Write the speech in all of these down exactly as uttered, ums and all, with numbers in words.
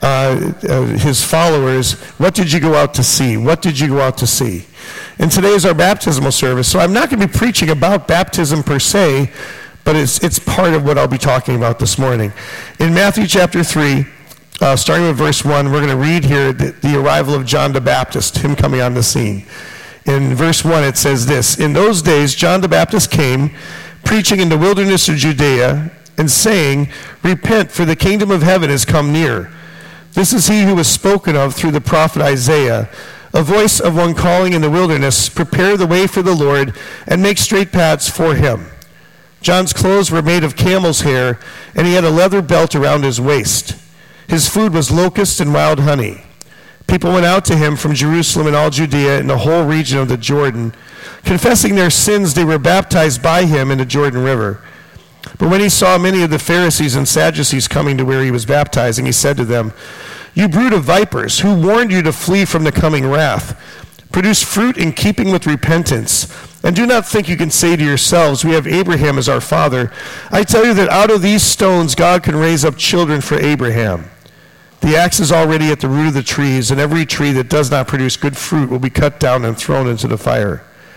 uh, uh, his followers, what did you go out to see? What did you go out to see? And today is our baptismal service. So I'm not going to be preaching about baptism per se, but it's it's part of what I'll be talking about this morning. In Matthew chapter three, uh, starting with verse one, we're going to read here the, the arrival of John the Baptist, him coming on the scene. In verse one, it says this: "In those days, John the Baptist came, preaching in the wilderness of Judea, and saying, 'Repent, for the kingdom of heaven is come near.' This is he who was spoken of through the prophet Isaiah, a voice of one calling in the wilderness, 'Prepare the way for the Lord, and make straight paths for him.' John's clothes were made of camel's hair, and he had a leather belt around his waist. His food was locusts and wild honey. People went out to him from Jerusalem and all Judea and the whole region of the Jordan. Confessing their sins, they were baptized by him in the Jordan River. But when he saw many of the Pharisees and Sadducees coming to where he was baptizing, he said to them, 'You brood of vipers, who warned you to flee from the coming wrath? Produce fruit in keeping with repentance. And do not think you can say to yourselves, we have Abraham as our father. I tell you that out of these stones God can raise up children for Abraham. The axe is already at the root of the trees, and every tree that does not produce good fruit will be cut down and thrown into the fire.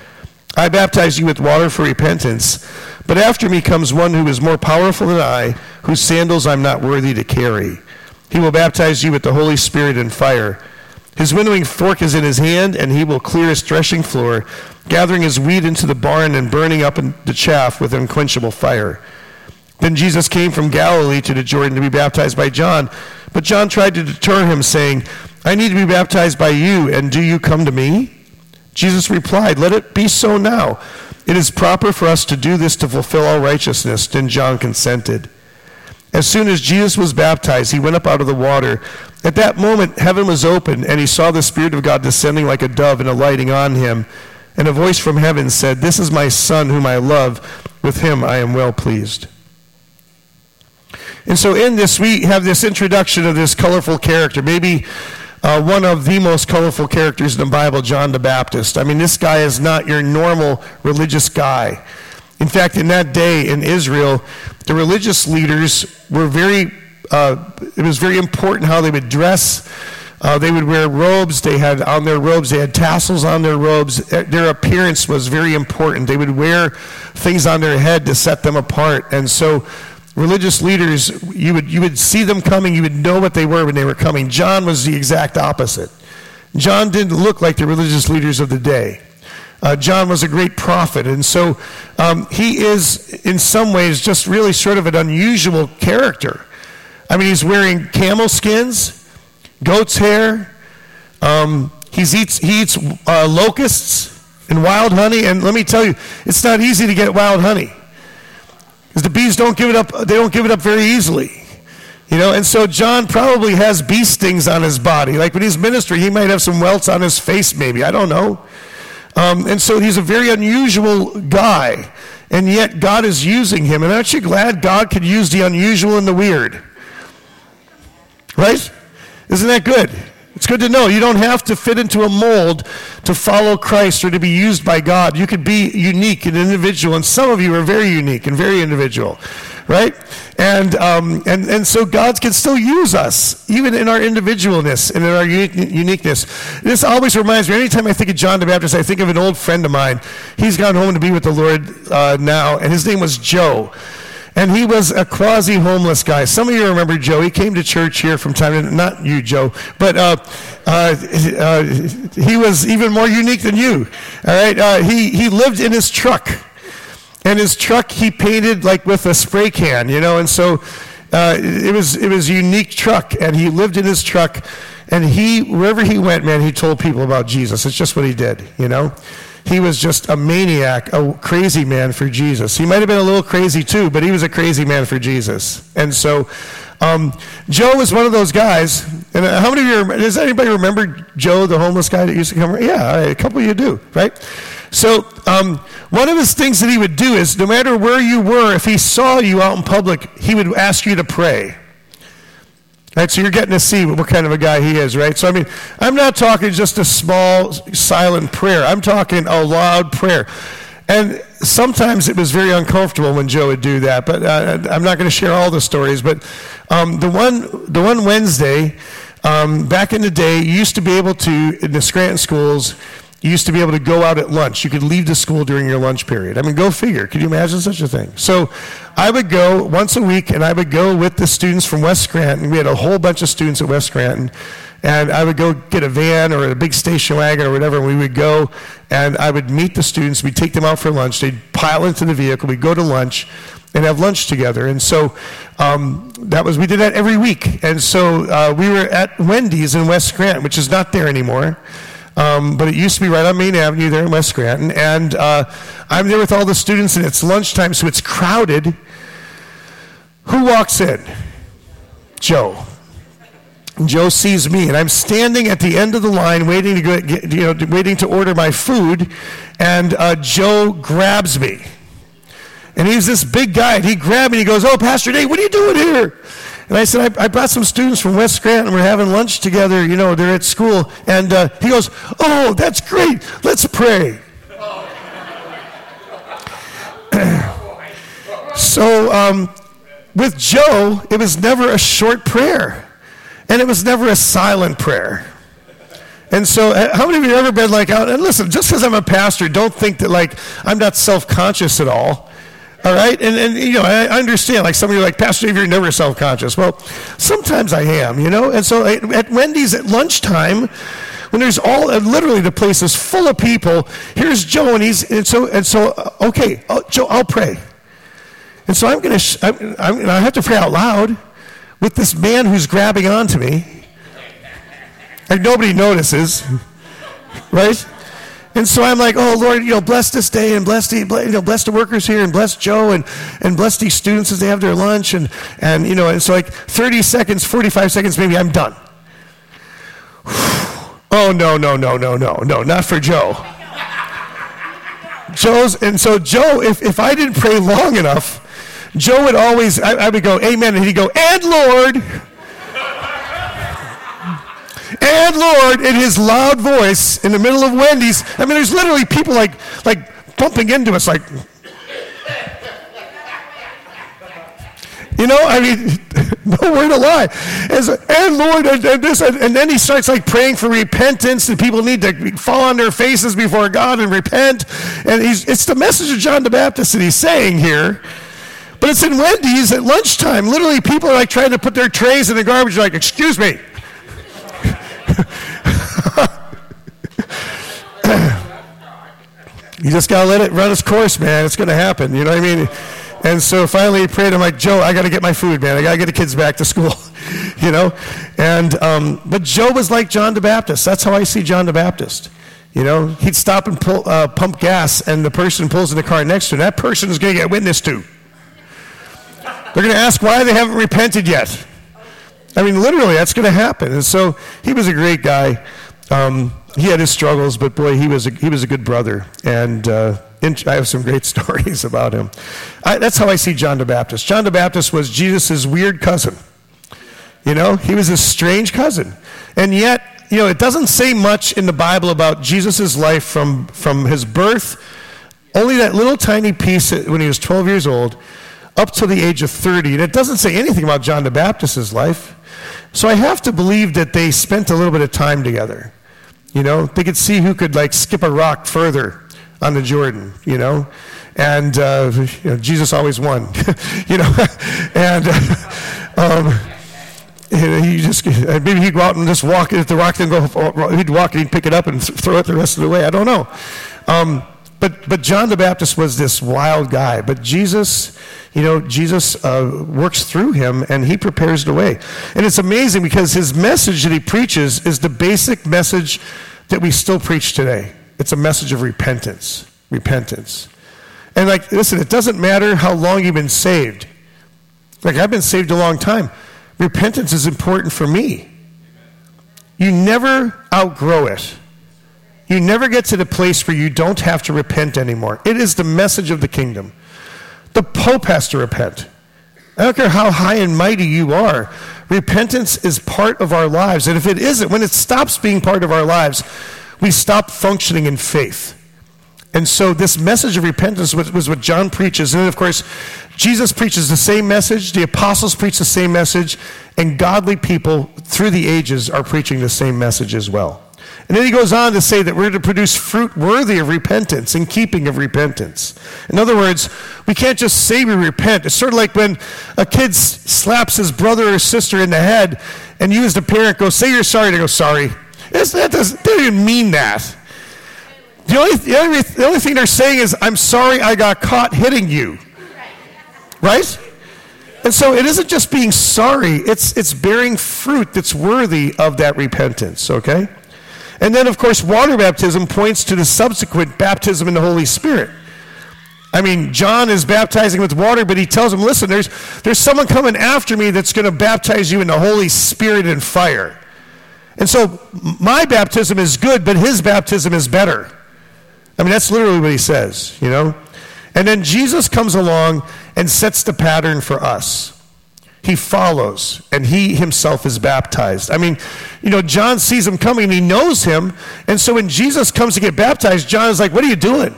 I baptize you with water for repentance, but after me comes one who is more powerful than I, whose sandals I'm not worthy to carry. He will baptize you with the Holy Spirit and fire. His winnowing fork is in his hand, and he will clear his threshing floor, gathering his wheat into the barn and burning up the chaff with unquenchable fire.' Then Jesus came from Galilee to the Jordan to be baptized by John. But John tried to deter him, saying, 'I need to be baptized by you, and do you come to me?' Jesus replied, 'Let it be so now. It is proper for us to do this to fulfill all righteousness.' Then John consented. As soon as Jesus was baptized, he went up out of the water. At that moment, heaven was opened, and he saw the Spirit of God descending like a dove and alighting on him. And a voice from heaven said, 'This is my Son whom I love. With him I am well pleased.'" And so in this, we have this introduction of this colorful character, maybe uh, one of the most colorful characters in the Bible, John the Baptist. I mean, this guy is not your normal religious guy. In fact, in that day in Israel, the religious leaders were very, uh, it was very important how they would dress. Uh, they would wear robes. They had on their robes, they had tassels on their robes. Their appearance was very important. They would wear things on their head to set them apart. And so religious leaders, you would you would see them coming, you would know what they were when they were coming. John was the exact opposite. John didn't look like the religious leaders of the day. Uh, John was a great prophet, and so um, he is, in some ways, just really sort of an unusual character. I mean, he's wearing camel skins, goat's hair, um, he's eats, he eats uh, locusts and wild honey, and let me tell you, it's not easy to get wild honey. Because the bees don't give it up, they don't give it up very easily. You know, and so John probably has bee stings on his body. Like when he's ministering, he might have some welts on his face maybe, I don't know. Um, and so he's a very unusual guy, and yet God is using him. And aren't you glad God could use the unusual and the weird? Right? Isn't that good? It's good to know you don't have to fit into a mold to follow Christ or to be used by God. You could be unique and individual, and some of you are very unique and very individual, right? And um, and and so God can still use us, even in our individualness and in our unique, uniqueness. This always reminds me, anytime I think of John the Baptist, I think of an old friend of mine. He's gone home to be with the Lord uh, now, and his name was Joe. And he was a quasi-homeless guy. Some of you remember Joe. He came to church here from time to time. Not you, Joe. But uh, uh, uh, he was even more unique than you. All right. Uh, he, he lived in his truck. And his truck he painted like with a spray can, you know. And so uh, it was it was a unique truck. And he lived in his truck. And he, wherever he went, man, he told people about Jesus. It's just what he did, you know. He was just a maniac, a crazy man for Jesus. He might have been a little crazy too, but he was a crazy man for Jesus. And so um, Joe was one of those guys. And how many of you, does anybody remember Joe, the homeless guy that used to come? Yeah, a couple of you do, right? So um, one of his things that he would do is no matter where you were, if he saw you out in public, he would ask you to pray. Right, so you're getting to see what kind of a guy he is, right? So, I mean, I'm not talking just a small, silent prayer. I'm talking a loud prayer. And sometimes it was very uncomfortable when Joe would do that, but uh, I'm not going to share all the stories. But um, the one the one Wednesday, um, back in the day, you used to be able to, in the Scranton schools, you used to be able to go out at lunch. You could leave the school during your lunch period. I mean, go figure. Could you imagine such a thing? So I would go once a week, and I would go with the students from West Scranton. We had a whole bunch of students at West Scranton. And I would go get a van or a big station wagon or whatever, and we would go, and I would meet the students. We'd take them out for lunch. They'd pile into the vehicle. We'd go to lunch and have lunch together. And so um, that was, we did that every week. And so uh, we were at Wendy's in West Scranton, which is not there anymore. Um, but it used to be right on Main Avenue there in West Scranton. And uh, I'm there with all the students, and it's lunchtime, so it's crowded. Who walks in? Joe. Joe sees me, and I'm standing at the end of the line waiting to go, get, you know, waiting to order my food, and uh, Joe grabs me. And he's this big guy, and he grabbed me, and he goes, "Oh, Pastor Dave, what are you doing here?" And I said, I, I brought some students from West Scranton. We're having lunch together, you know, they're at school. And uh, he goes, "Oh, that's great. Let's pray." So um, with Joe, it was never a short prayer. And it was never a silent prayer. And so how many of you have ever been like, out? And listen, just because I'm a pastor, don't think that like I'm not self-conscious at all. All right? And, and you know, I understand, like some of you are like, "Pastor Dave, you're never self-conscious." Well, sometimes I am, you know? And so at, at Wendy's at lunchtime, when there's all, and literally the place is full of people, here's Joe, and he's, and so, and so okay, oh, Joe, I'll pray. And so I'm going to, I'm, I'm, I have to pray out loud with this man who's grabbing onto me, and nobody notices, right? And so I'm like, "Oh Lord, you know, bless this day, and bless the, you know, bless the workers here, and bless Joe, and and bless these students as they have their lunch, and and you know." And so like thirty seconds, forty-five seconds, maybe I'm done. Oh no, no, no, no, no, no, not for Joe. Joe's, and so Joe, if if I didn't pray long enough, Joe would always, I, I would go, "Amen," and he'd go, "And Lord," and Lord, in his loud voice in the middle of Wendy's. I mean, there's literally people like like bumping into us, like, you know, I mean, no word to lie. As, "And Lord," and, and this, and, and then he starts like praying for repentance, and people need to fall on their faces before God and repent. And he's, it's the message of John the Baptist that he's saying here. But it's in Wendy's at lunchtime. Literally, people are like trying to put their trays in the garbage, like, "Excuse me." You just got to let it run its course, man. It's going to happen. You know what I mean? And so finally he prayed. I'm like, "Joe, I got to get my food, man. I got to get the kids back to school." You know? And, um, but Joe was like John the Baptist. That's how I see John the Baptist. You know, he'd stop and pull, uh, pump gas, and the person pulls in the car next to him. That person is going to get witnessed to. They're going to ask why they haven't repented yet. I mean, literally, that's going to happen. And so he was a great guy. Um, he had his struggles, but boy, he was a, he was a good brother. And uh, I have some great stories about him. I, that's how I see John the Baptist. John the Baptist was Jesus' weird cousin. You know, he was a strange cousin. And yet, you know, it doesn't say much in the Bible about Jesus' life from, from his birth, only that little tiny piece when he was twelve years old, up to the age of thirty. And it doesn't say anything about John the Baptist's life. So I have to believe that they spent a little bit of time together. You know, they could see who could like skip a rock further on the Jordan, you know. And uh, you know, Jesus always won, you know. And um, he just, maybe he'd go out and just walk it, if the rock didn't go, he'd walk and he'd pick it up and throw it the rest of the way. I don't know. Um, But but John the Baptist was this wild guy. But Jesus, you know, Jesus uh, works through him, and he prepares the way. And it's amazing because his message that he preaches is the basic message that we still preach today. It's a message of repentance. Repentance. And like, listen, it doesn't matter how long you've been saved. Like, I've been saved a long time. Repentance is important for me. You never outgrow it. You never get to the place where you don't have to repent anymore. It is the message of the kingdom. The Pope has to repent. I don't care how high and mighty you are. Repentance is part of our lives. And if it isn't, when it stops being part of our lives, we stop functioning in faith. And so this message of repentance was, was what John preaches. And then, of course, Jesus preaches the same message. The apostles preach the same message. And godly people through the ages are preaching the same message as well. And then he goes on to say that we're to produce fruit worthy of repentance, in keeping of repentance. In other words, we can't just say we repent. It's sort of like when a kid s- slaps his brother or sister in the head, and you as the parent go, say you're sorry, they go, sorry. It's, that doesn't, they don't even mean that. The only, the, only, the only thing they're saying is, I'm sorry I got caught hitting you. Right? And so it isn't just being sorry, it's, it's bearing fruit that's worthy of that repentance, okay? And then, of course, water baptism points to the subsequent baptism in the Holy Spirit. I mean, John is baptizing with water, but he tells him, listen, there's, there's someone coming after me that's going to baptize you in the Holy Spirit and fire. And so my baptism is good, but his baptism is better. I mean, that's literally what he says, you know? And then Jesus comes along and sets the pattern for us. He follows, and he himself is baptized. I mean, you know, John sees him coming, and he knows him. And so when Jesus comes to get baptized, John is like, what are you doing?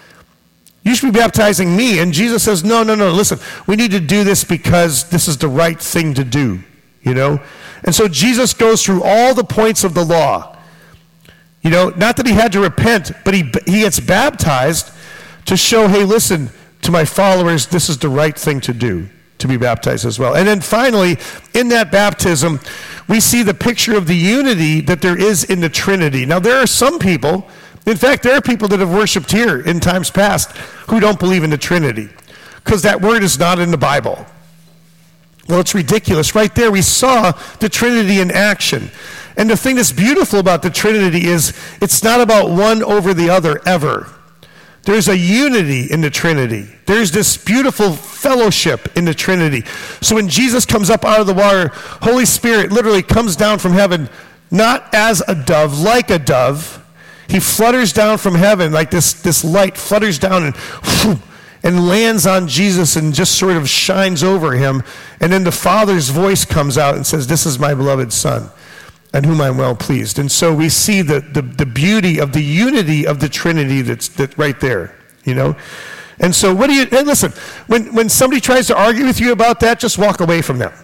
You should be baptizing me. And Jesus says, no, no, no, listen, we need to do this because this is the right thing to do, you know? And so Jesus goes through all the points of the law. You know, not that he had to repent, but he he gets baptized to show, hey, listen, to my followers, this is the right thing to do, to be baptized as well. And then finally, in that baptism, we see the picture of the unity that there is in the Trinity. Now, there are some people, in fact, there are people that have worshiped here in times past who don't believe in the Trinity, because that word is not in the Bible. Well, it's ridiculous. Right there, we saw the Trinity in action. And the thing that's beautiful about the Trinity is it's not about one over the other ever. There's a unity in the Trinity. There's this beautiful fellowship in the Trinity. So when Jesus comes up out of the water, Holy Spirit literally comes down from heaven, not as a dove, like a dove. He flutters down from heaven, like this, this light flutters down and whew, and lands on Jesus and just sort of shines over him. And then the Father's voice comes out and says, this is my beloved Son, and whom I'm well pleased. And so we see the, the, the beauty of the unity of the Trinity that's that right there, you know? And so what do you, and listen, when, when somebody tries to argue with you about that, just walk away from them.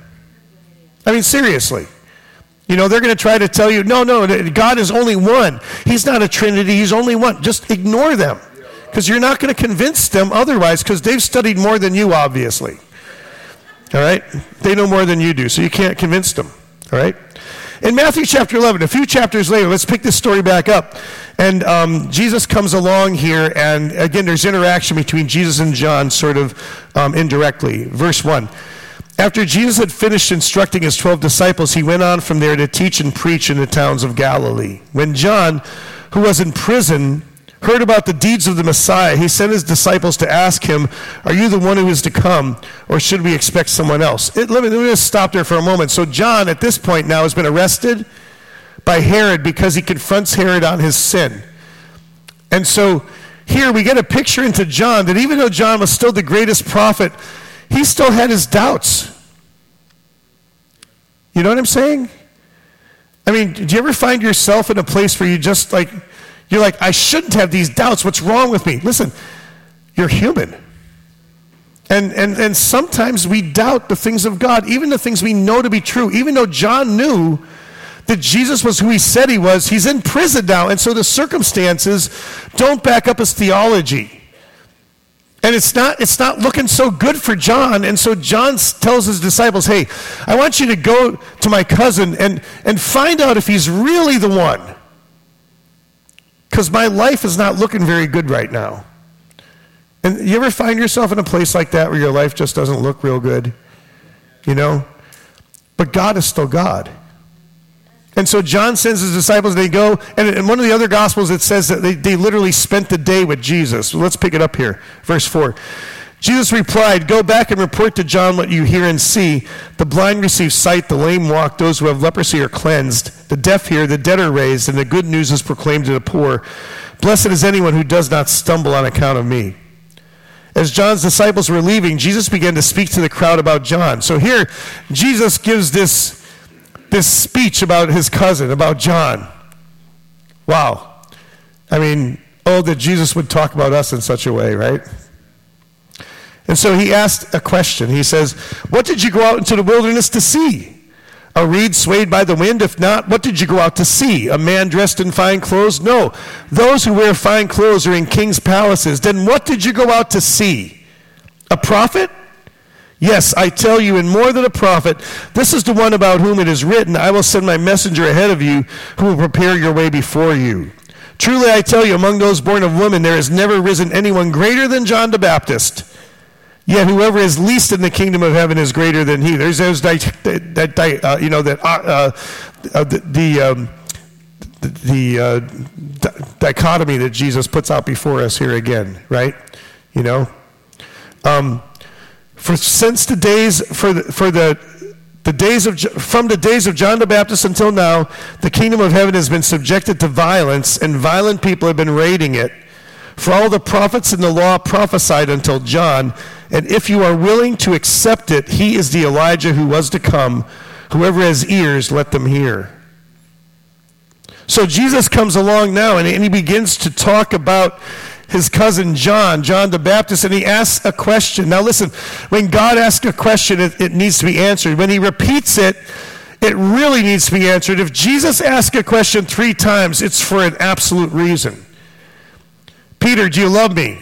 I mean, seriously. You know, they're going to try to tell you, no, no, God is only one. He's not a Trinity, he's only one. Just ignore them, because you're not going to convince them otherwise, because they've studied more than you, obviously. All right? They know more than you do, so you can't convince them. All right? In Matthew chapter eleven, a few chapters later, let's pick this story back up. And um, Jesus comes along here, and again, there's interaction between Jesus and John, sort of um, indirectly. Verse one. After Jesus had finished instructing his twelve disciples, he went on from there to teach and preach in the towns of Galilee. When John, who was in prison, heard about the deeds of the Messiah, he sent his disciples to ask him, are you the one who is to come, or should we expect someone else? It, let, me, let me just stop there for a moment. So John, at this point now, has been arrested by Herod because he confronts Herod on his sin. And so here we get a picture into John that even though John was still the greatest prophet, he still had his doubts. You know what I'm saying? I mean, do you ever find yourself in a place where you just like, you're like, I shouldn't have these doubts. What's wrong with me? Listen, you're human. And, and, and sometimes we doubt the things of God, even the things we know to be true. Even though John knew that Jesus was who he said he was, he's in prison now. And so the circumstances don't back up his theology. And it's not, it's not looking so good for John. And so John tells his disciples, hey, I want you to go to my cousin and, and find out if he's really the one. Because my life is not looking very good right now. And you ever find yourself in a place like that where your life just doesn't look real good? You know? But God is still God. And so John sends his disciples, they go, and in one of the other Gospels it says that they, they literally spent the day with Jesus. So let's pick it up here. Verse four. Jesus replied, go back and report to John what you hear and see. The blind receive sight, the lame walk, those who have leprosy are cleansed, the deaf hear, the dead are raised, and the good news is proclaimed to the poor. Blessed is anyone who does not stumble on account of me. As John's disciples were leaving, Jesus began to speak to the crowd about John. So here, Jesus gives this, this speech about his cousin, about John. Wow. I mean, Oh, that Jesus would talk about us in such a way, right? And so he asked a question. He says, what did you go out into the wilderness to see? A reed swayed by the wind? If not, what did you go out to see? A man dressed in fine clothes? No. Those who wear fine clothes are in king's palaces. Then what did you go out to see? A prophet? Yes, I tell you, and more than a prophet, this is the one about whom it is written, I will send my messenger ahead of you who will prepare your way before you. Truly I tell you, among those born of women, there has never risen anyone greater than John the Baptist. Yet whoever is least in the kingdom of heaven is greater than he. There's those that, that uh, you know that uh, uh, the the, um, the, the uh, di- dichotomy that Jesus puts out before us here again, right? You know, um, for since the days for the, for the the days of from the days of John the Baptist until now, the kingdom of heaven has been subjected to violence, and violent people have been raiding it. For all the prophets in the law prophesied until John, and if you are willing to accept it, he is the Elijah who was to come. Whoever has ears, let them hear. So Jesus comes along now, and, and he begins to talk about his cousin John, John the Baptist, and he asks a question. Now listen, when God asks a question, it, it needs to be answered. When he repeats it, it really needs to be answered. If Jesus asks a question three times, it's for an absolute reason. Peter, do you love me?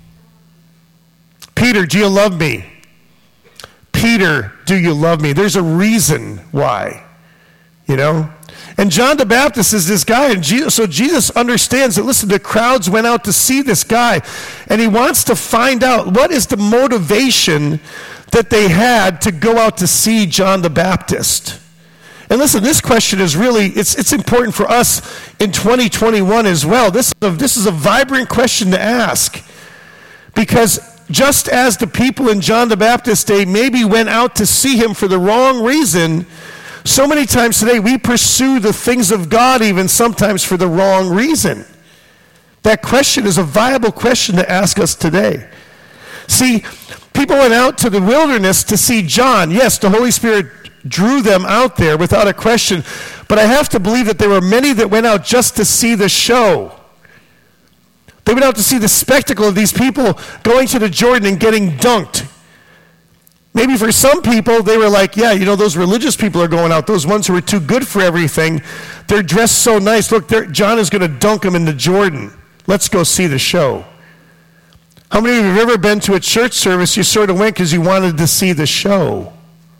Peter, do you love me? Peter, do you love me? There's a reason why, you know? And John the Baptist is this guy, and Jesus, so Jesus understands that, listen, the crowds went out to see this guy, and he wants to find out what is the motivation that they had to go out to see John the Baptist. And listen, this question is really, it's it's important for us in twenty twenty-one as well. This is a, this is a vibrant question to ask. Because just as the people in John the Baptist's day maybe went out to see him for the wrong reason, so many times today we pursue the things of God even sometimes for the wrong reason. That question is a viable question to ask us today. See, people went out to the wilderness to see John. Yes, the Holy Spirit drew them out there without a question, but I have to believe that there were many that went out just to see the show. They went out to see the spectacle of these people going to the Jordan and getting dunked. Maybe for some people, they were like, yeah, you know, those religious people are going out, those ones who are too good for everything, they're dressed so nice. Look, John is going to dunk them in the Jordan. Let's go see the show. How many of you have ever been to a church service, you sort of went because you wanted to see the show?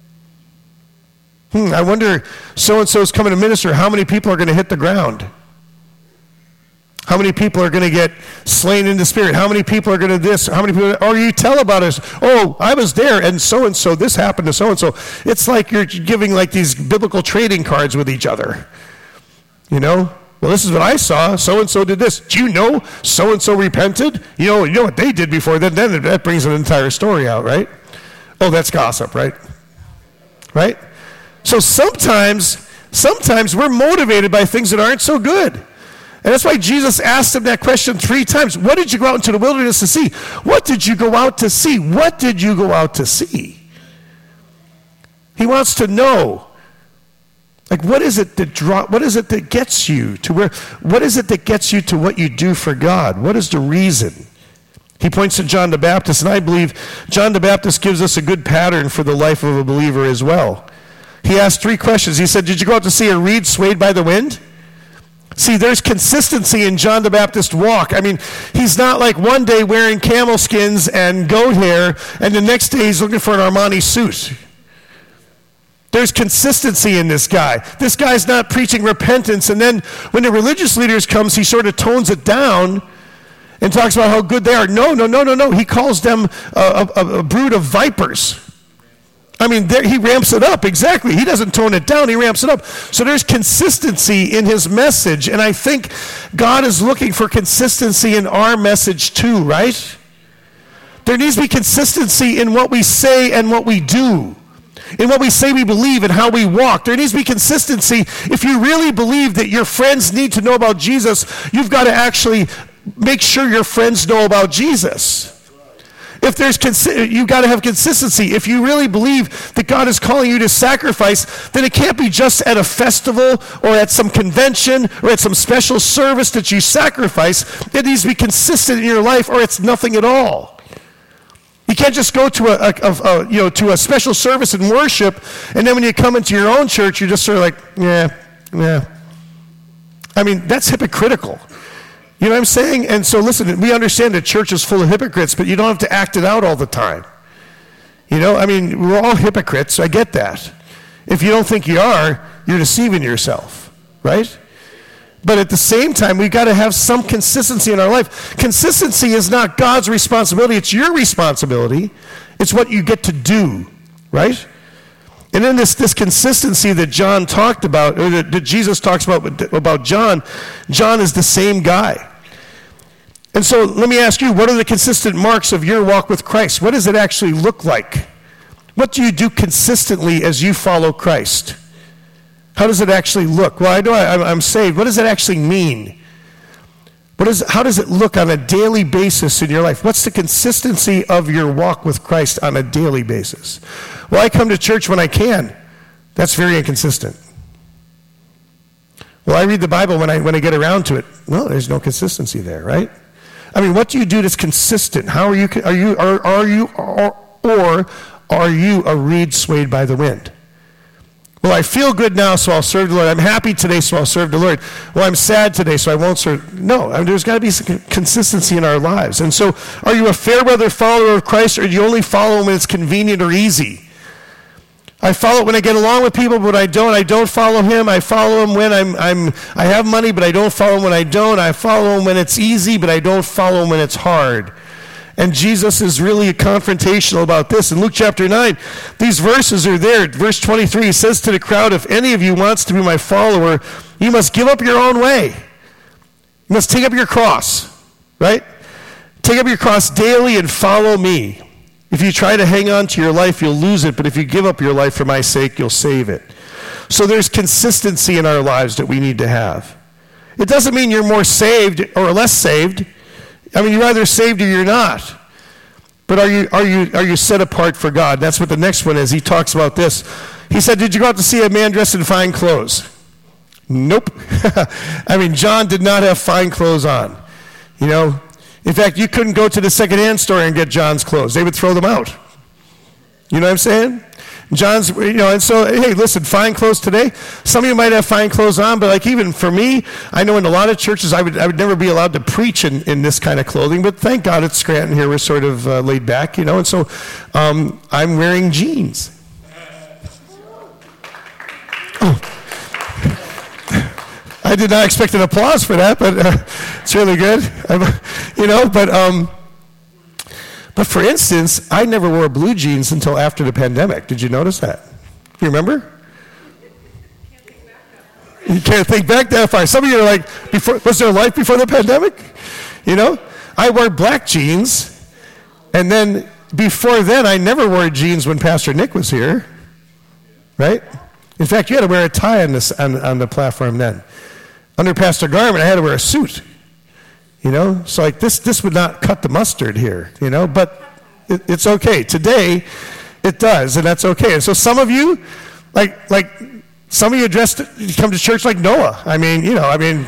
Hmm, I wonder, so-and-so is coming to minister, how many people are going to hit the ground? How many people are going to get slain in the spirit? How many people are going to this? How many people, or you tell about us, oh, I was there, and so-and-so, this happened to so-and-so. It's like you're giving like these biblical trading cards with each other. You know? Well, this is what I saw. So-and-so did this. Do you know so-and-so repented? You know, you know what they did before. Then, then that brings an entire story out, right? Oh, that's gossip, right? Right? So sometimes, sometimes we're motivated by things that aren't so good. And that's why Jesus asked him that question three times. What did you go out into the wilderness to see? What did you go out to see? What did you go out to see? He wants to know. Like, what is it that draw, what is it that gets you to where, what is it that gets you to what you do for God? What is the reason? He points to John the Baptist, and I believe John the Baptist gives us a good pattern for the life of a believer as well. He asked three questions. He said, did you go out to see a reed swayed by the wind? See, there's consistency in John the Baptist's walk. I mean, he's not like one day wearing camel skins and goat hair, and the next day he's looking for an Armani suit. There's consistency in this guy. This guy's not preaching repentance, and then when the religious leaders comes, he sort of tones it down and talks about how good they are. No, no, no, no, no. He calls them a, a, a brood of vipers. I mean, there, he ramps it up, exactly. He doesn't tone it down, he ramps it up. So there's consistency in his message, and I think God is looking for consistency in our message too, right? There needs to be consistency in what we say and what we do, in what we say we believe and how we walk. There needs to be consistency. If you really believe that your friends need to know about Jesus, you've got to actually make sure your friends know about Jesus. If there's consi- you got to have consistency. If you really believe that God is calling you to sacrifice, then it can't be just at a festival or at some convention or at some special service that you sacrifice. It needs to be consistent in your life, or it's nothing at all. You can't just go to a, a, a, you know to a special service and worship, and then when you come into your own church, you're just sort of like, yeah, yeah. I mean, that's hypocritical. You know what I'm saying? And so listen, we understand that church is full of hypocrites, but you don't have to act it out all the time. You know, I mean, we're all hypocrites. I get that. If you don't think you are, you're deceiving yourself, right? But at the same time, we've got to have some consistency in our life. Consistency is not God's responsibility. It's your responsibility. It's what you get to do, right? And then this, this consistency that John talked about, or that, that Jesus talks about, about John, John is the same guy. And so let me ask you, what are the consistent marks of your walk with Christ? What does it actually look like? What do you do consistently as you follow Christ? How does it actually look? Well, I know I, I'm saved. What does it actually mean? What is, how does it look on a daily basis in your life? What's the consistency of your walk with Christ on a daily basis? Well, I come to church when I can. That's very inconsistent. Well, I read the Bible when I when I get around to it. Well, there's no consistency there, right? I mean, what do you do that's consistent? How are you? Are you? Are, are you? Or, or are you a reed swayed by the wind? Well, I feel good now, so I'll serve the Lord. I'm happy today, so I'll serve the Lord. Well, I'm sad today, so I won't serve. No, I mean, there's got to be some consistency in our lives. And so, are you a fair weather follower of Christ, or do you only follow him when it's convenient or easy? I follow when I get along with people, but I don't. I don't follow him. I follow him when I'm, I'm, I have money, but I don't follow him when I don't. I follow him when it's easy, but I don't follow him when it's hard. And Jesus is really confrontational about this. In Luke chapter nine, these verses are there. Verse twenty-three, he says to the crowd, if any of you wants to be my follower, you must give up your own way. You must take up your cross, right? Take up your cross daily and follow me. If you try to hang on to your life, you'll lose it. But if you give up your life for my sake, you'll save it. So there's consistency in our lives that we need to have. It doesn't mean you're more saved or less saved. I mean, you're either saved or you're not. But are you are you are you set apart for God? That's what the next one is. He talks about this. He said, did you go out to see a man dressed in fine clothes? Nope. I mean, John did not have fine clothes on. You know, in fact, you couldn't go to the secondhand store and get John's clothes. They would throw them out. You know what I'm saying? John's, you know, and so, hey, listen, fine clothes today. Some of you might have fine clothes on, but like even for me, I know in a lot of churches I would I would never be allowed to preach in, in this kind of clothing, but thank God at Scranton here we're sort of uh, laid back, you know, and so um, I'm wearing jeans. Oh. I did not expect an applause for that, but uh, it's really good, I'm, you know, but... Um, But for instance, I never wore blue jeans until after the pandemic. Did you notice that? You remember? You can't think back that far. Some of you are like, before, was there a life before the pandemic? You know? I wore black jeans, and then before then, I never wore jeans when Pastor Nick was here. Right? In fact, you had to wear a tie on, this, on, on the platform then. Under Pastor Garment, I had to wear a suit. You know, so like this, this would not cut the mustard here, you know, but it, it's okay. Today, it does, and that's okay. And so some of you, like, like some of you dressed, you come to church like Noah. I mean, you know, I mean,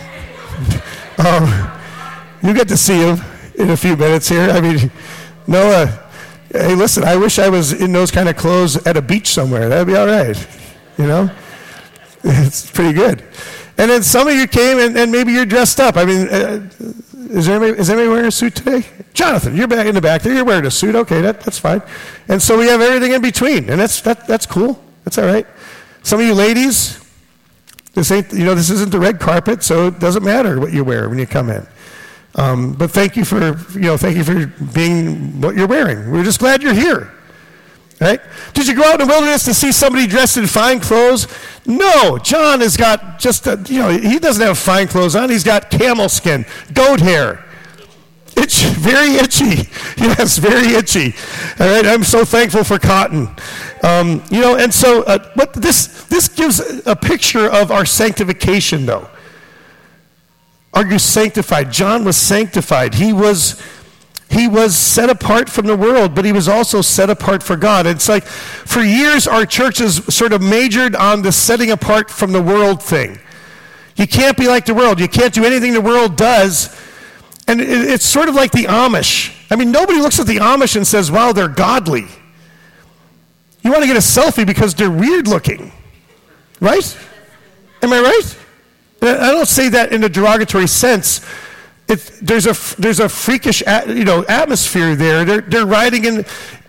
um, you get to see him in a few minutes here. I mean, Noah, hey, listen, I wish I was in those kind of clothes at a beach somewhere. That'd be all right, you know. It's pretty good. And then some of you came, and, and maybe you're dressed up. I mean, uh, is, anybody, is anybody wearing a suit today? Jonathan, you're back in the back there. You're wearing a suit. Okay, that, that's fine. And so we have everything in between, and that's that, that's cool. That's all right. Some of you ladies, this ain't you know this isn't the red carpet, so it doesn't matter what you wear when you come in. Um, but thank you for you know thank you for being what you're wearing. We're just glad you're here. Right? Did you go out in the wilderness to see somebody dressed in fine clothes? No. John has got just, a, you know, he doesn't have fine clothes on. He's got camel skin, goat hair. Itch, very itchy. Yes, very itchy. All right, I'm so thankful for cotton. Um, you know, and so uh, what this this gives a picture of our sanctification, though. Are you sanctified? John was sanctified. He was He was set apart from the world, but he was also set apart for God. It's like, for years, our church has sort of majored on the setting apart from the world thing. You can't be like the world. You can't do anything the world does. And it's sort of like the Amish. I mean, nobody looks at the Amish and says, wow, they're godly. You want to get a selfie because they're weird looking, right? Am I right? I don't say that in a derogatory sense. It, there's a there's a freakish you know atmosphere there. They're they're riding in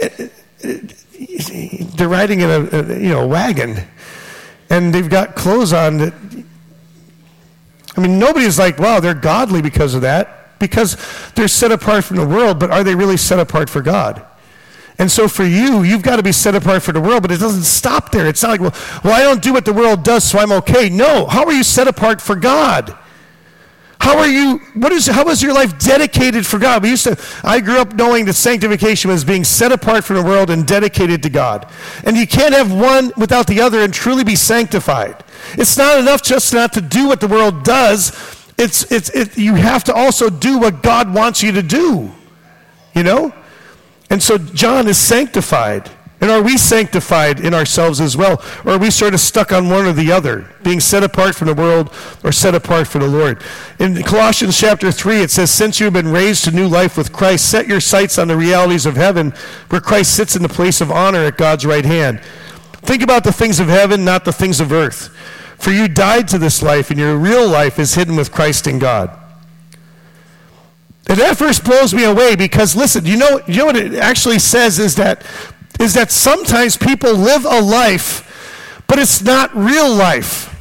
they're riding in a, a you know wagon, and they've got clothes on that. I mean, nobody's like, wow, they're godly because of that, because they're set apart from the world. But are they really set apart for God? And so for you, you've got to be set apart for the world, but it doesn't stop there. It's not like, well, well, I don't do what the world does, so I'm okay. No, how are you set apart for God? How are you, what is, how is your life dedicated for God? We used to, I grew up knowing that sanctification was being set apart from the world and dedicated to God. And you can't have one without the other and truly be sanctified. It's not enough just not to do what the world does. It's, it's, it, you have to also do what God wants you to do, you know? And so John is sanctified. And are we sanctified in ourselves as well? Or are we sort of stuck on one or the other, being set apart from the world or set apart for the Lord? In Colossians chapter three, it says, since you have been raised to new life with Christ, set your sights on the realities of heaven, where Christ sits in the place of honor at God's right hand. Think about the things of heaven, not the things of earth. For you died to this life, and your real life is hidden with Christ in God. And that verse blows me away because, listen, you know, you know what it actually says is that is that sometimes people live a life, but it's not real life.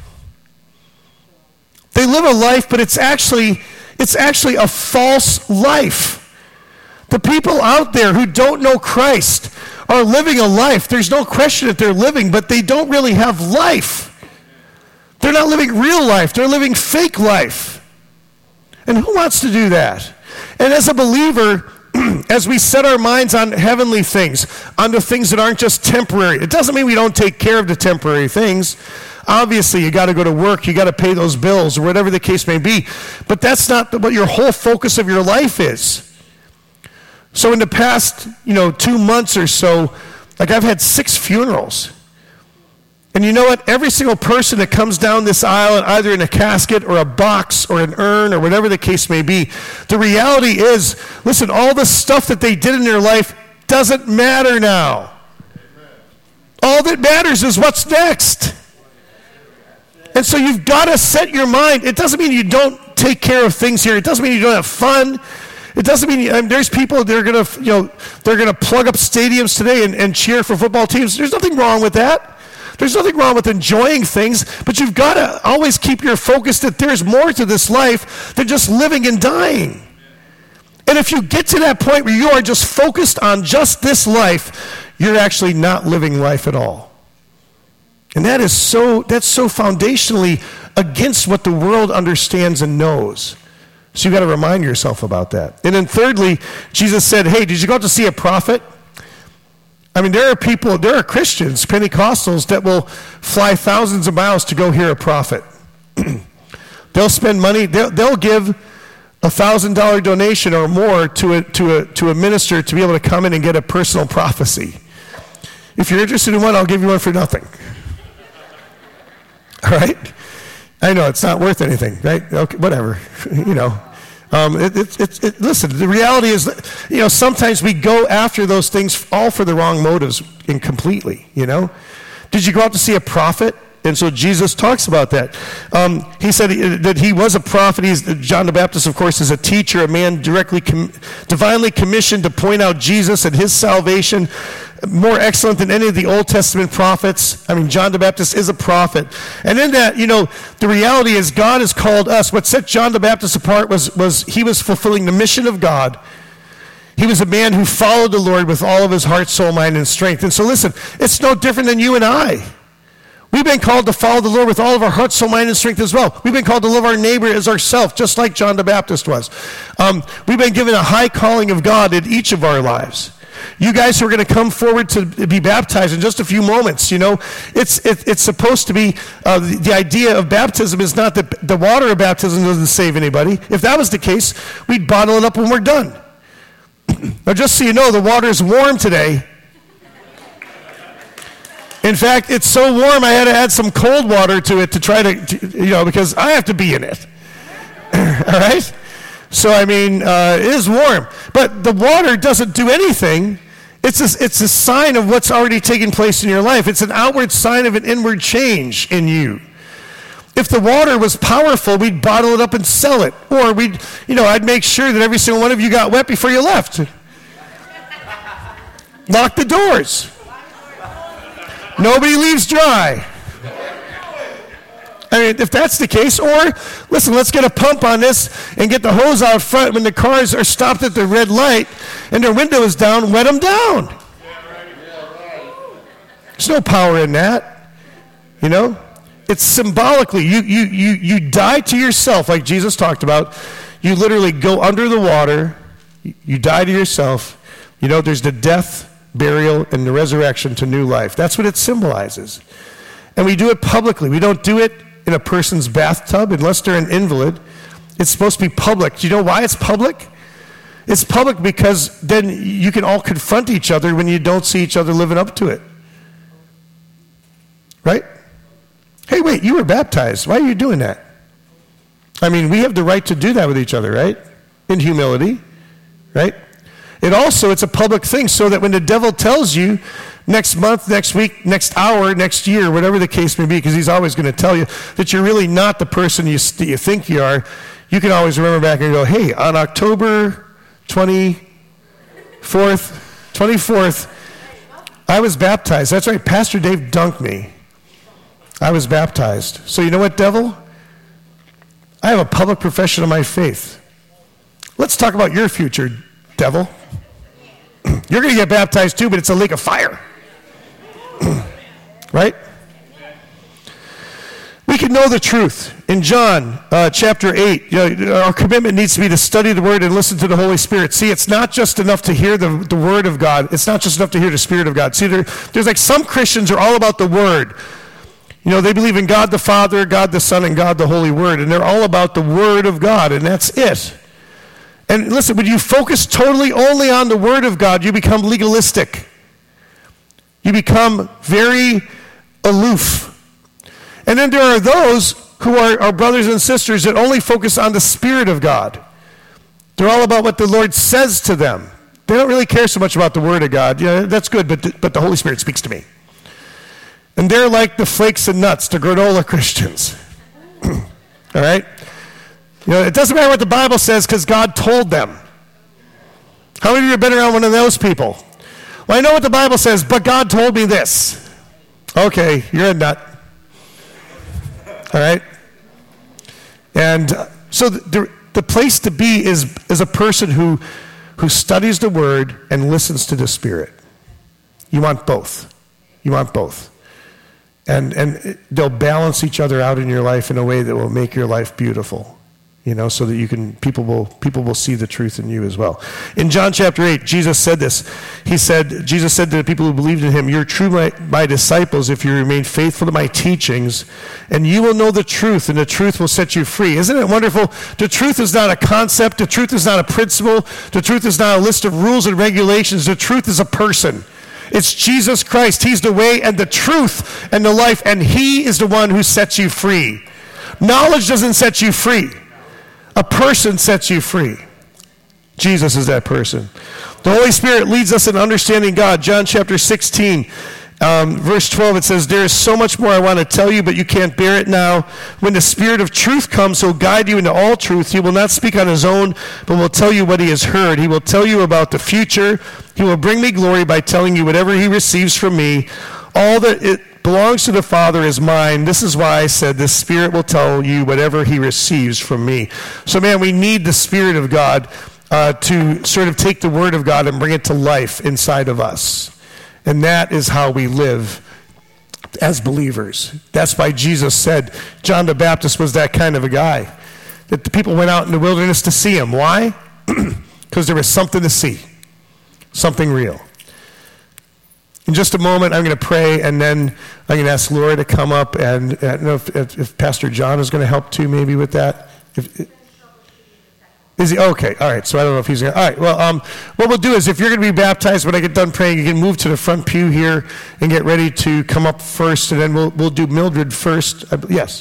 They live a life, but it's actually it's actually a false life. The people out there who don't know Christ are living a life. There's no question that they're living, but they don't really have life. They're not living real life. They're living fake life. And who wants to do that? And as a believer, as we set our minds on heavenly things, on the things that aren't just temporary, it doesn't mean we don't take care of the temporary things. Obviously, you got to go to work, you got to pay those bills, or whatever the case may be. But that's not what your whole focus of your life is. So in the past, you know, two months or so, like I've had six funerals. And you know what? Every single person that comes down this aisle, either in a casket or a box or an urn or whatever the case may be, the reality is, listen, all the stuff that they did in their life doesn't matter now. Amen. All that matters is what's next. And so you've got to set your mind. It doesn't mean you don't take care of things here. It doesn't mean you don't have fun. It doesn't mean, I mean there's people that are going to, you know, they're going to plug up stadiums today and, and cheer for football teams. There's nothing wrong with that. There's nothing wrong with enjoying things, but you've got to always keep your focus that there's more to this life than just living and dying. And if you get to that point where you are just focused on just this life, you're actually not living life at all. And that is so, that's so foundationally against what the world understands and knows. So you've got to remind yourself about that. And then thirdly, Jesus said, hey, did you go out to see a prophet? I mean, there are people, there are Christians, Pentecostals, that will fly thousands of miles to go hear a prophet. They'll spend money, they'll, they'll give a one thousand dollars donation or more to a, to, a, to a minister to be able to come in and get a personal prophecy. If you're interested in one, I'll give you one for nothing. All right? I know, it's not worth anything, right? Okay, whatever, you know. Um, it, it, it, it, listen, the reality is that, you know, sometimes we go after those things all for the wrong motives and completely, you know. Did you go out to see a prophet? And so Jesus talks about that. Um, he said that he was a prophet. He's, John the Baptist, of course, is a teacher, a man directly, com- divinely commissioned to point out Jesus and his salvation, more excellent than any of the Old Testament prophets. I mean, John the Baptist is a prophet. And in that, you know, the reality is God has called us. What set John the Baptist apart was, was he was fulfilling the mission of God. He was a man who followed the Lord with all of his heart, soul, mind, and strength. And so listen, it's no different than you and I. We've been called to follow the Lord with all of our heart, soul, mind, and strength as well. We've been called to love our neighbor as ourselves, just like John the Baptist was. Um, we've been given a high calling of God in each of our lives. You guys who are going to come forward to be baptized in just a few moments, you know, it's it, it's supposed to be, uh, the, the idea of baptism is not that the water of baptism doesn't save anybody. If that was the case, we'd bottle it up when we're done. Now, just so you know, the water is warm today. In fact, it's so warm I had to add some cold water to it to try to, to you know, because I have to be in it. All right? So, I mean, uh, it is warm. But the water doesn't do anything. It's a, it's a sign of what's already taken place in your life. It's an outward sign of an inward change in you. If the water was powerful, we'd bottle it up and sell it. Or we'd, you know, I'd make sure that every single one of you got wet before you left. Lock the doors. Nobody leaves dry. I mean, if that's the case, or, listen, let's get a pump on this and get the hose out front when the cars are stopped at the red light and their window is down, wet them down. There's no power in that, you know? It's symbolically, you, you, you, you die to yourself, like Jesus talked about. You literally go under the water, you die to yourself. You know, there's the death, burial, and the resurrection to new life. That's what it symbolizes. And we do it publicly. We don't do it in a person's bathtub unless they're an invalid. It's supposed to be public. Do you know why it's public? It's public because then you can all confront each other when you don't see each other living up to it. Right? Hey, wait, you were baptized. Why are you doing that? I mean, we have the right to do that with each other, right? In humility, right? It also, it's a public thing so that when the devil tells you next month, next week, next hour, next year, whatever the case may be, because he's always going to tell you that you're really not the person you, that you think you are, you can always remember back and go, hey, on October twenty-fourth, twenty-fourth, I was baptized. That's right, Pastor Dave dunked me. I was baptized. So you know what, devil? I have a public profession of my faith. Let's talk about your future, devil. You're going to get baptized too, but it's a lake of fire. Right? We can know the truth. In John uh, chapter eight, you know, our commitment needs to be to study the Word and listen to the Holy Spirit. See, it's not just enough to hear the, the Word of God. It's not just enough to hear the Spirit of God. See, there, there's like some Christians are all about the Word. You know, they believe in God the Father, God the Son, and God the Holy Word, and they're all about the Word of God, and that's it. And listen, when you focus totally only on the Word of God, you become legalistic. You become very aloof. And then there are those who are our brothers and sisters that only focus on the Spirit of God. They're all about what the Lord says to them. They don't really care so much about the Word of God. Yeah, that's good, but the, but the Holy Spirit speaks to me. And they're like the flakes and nuts, the granola Christians. All right? You know, it doesn't matter what the Bible says because God told them. How many of you have been around one of those people? Well, I know what the Bible says, but God told me this. Okay, you're a nut. All right? And uh, so the, the, the place to be is, is a person who, who studies the Word and listens to the Spirit. You want both. You want both. And, and they'll balance each other out in your life in a way that will make your life beautiful. You know, so that you can, people will, people will see the truth in you as well. In John chapter eight, Jesus said this. He said, Jesus said to the people who believed in him, you're true my, my disciples if you remain faithful to my teachings, and you will know the truth, and the truth will set you free. Isn't it wonderful? The truth is not a concept. The truth is not a principle. The truth is not a list of rules and regulations. The truth is a person. It's Jesus Christ. He's the way and the truth and the life, and he is the one who sets you free. Knowledge doesn't set you free. A person sets you free. Jesus is that person. The Holy Spirit leads us in understanding God. John chapter sixteen, um, verse twelve, it says, there is so much more I want to tell you, but you can't bear it now. When the Spirit of truth comes, he'll guide you into all truth. He will not speak on his own, but will tell you what he has heard. He will tell you about the future. He will bring me glory by telling you whatever he receives from me. All that it belongs to the Father is mine. This is why I said the Spirit will tell you whatever he receives from me. So, man, we need the Spirit of God uh, to sort of take the Word of God and bring it to life inside of us. And that is how we live as believers. That's why Jesus said John the Baptist was that kind of a guy. That the people went out in the wilderness to see him. Why? Because there was something to see. Something real. In just a moment, I'm going to pray, and then I'm going to ask Laura to come up, and I don't know if, if, if Pastor John is going to help too, maybe with that. If, Is he? Okay, all right. So I don't know if he's going to. All right, well, um, what we'll do is if you're going to be baptized, when I get done praying, you can move to the front pew here and get ready to come up first, and then we'll we'll do Mildred first. Uh, yes.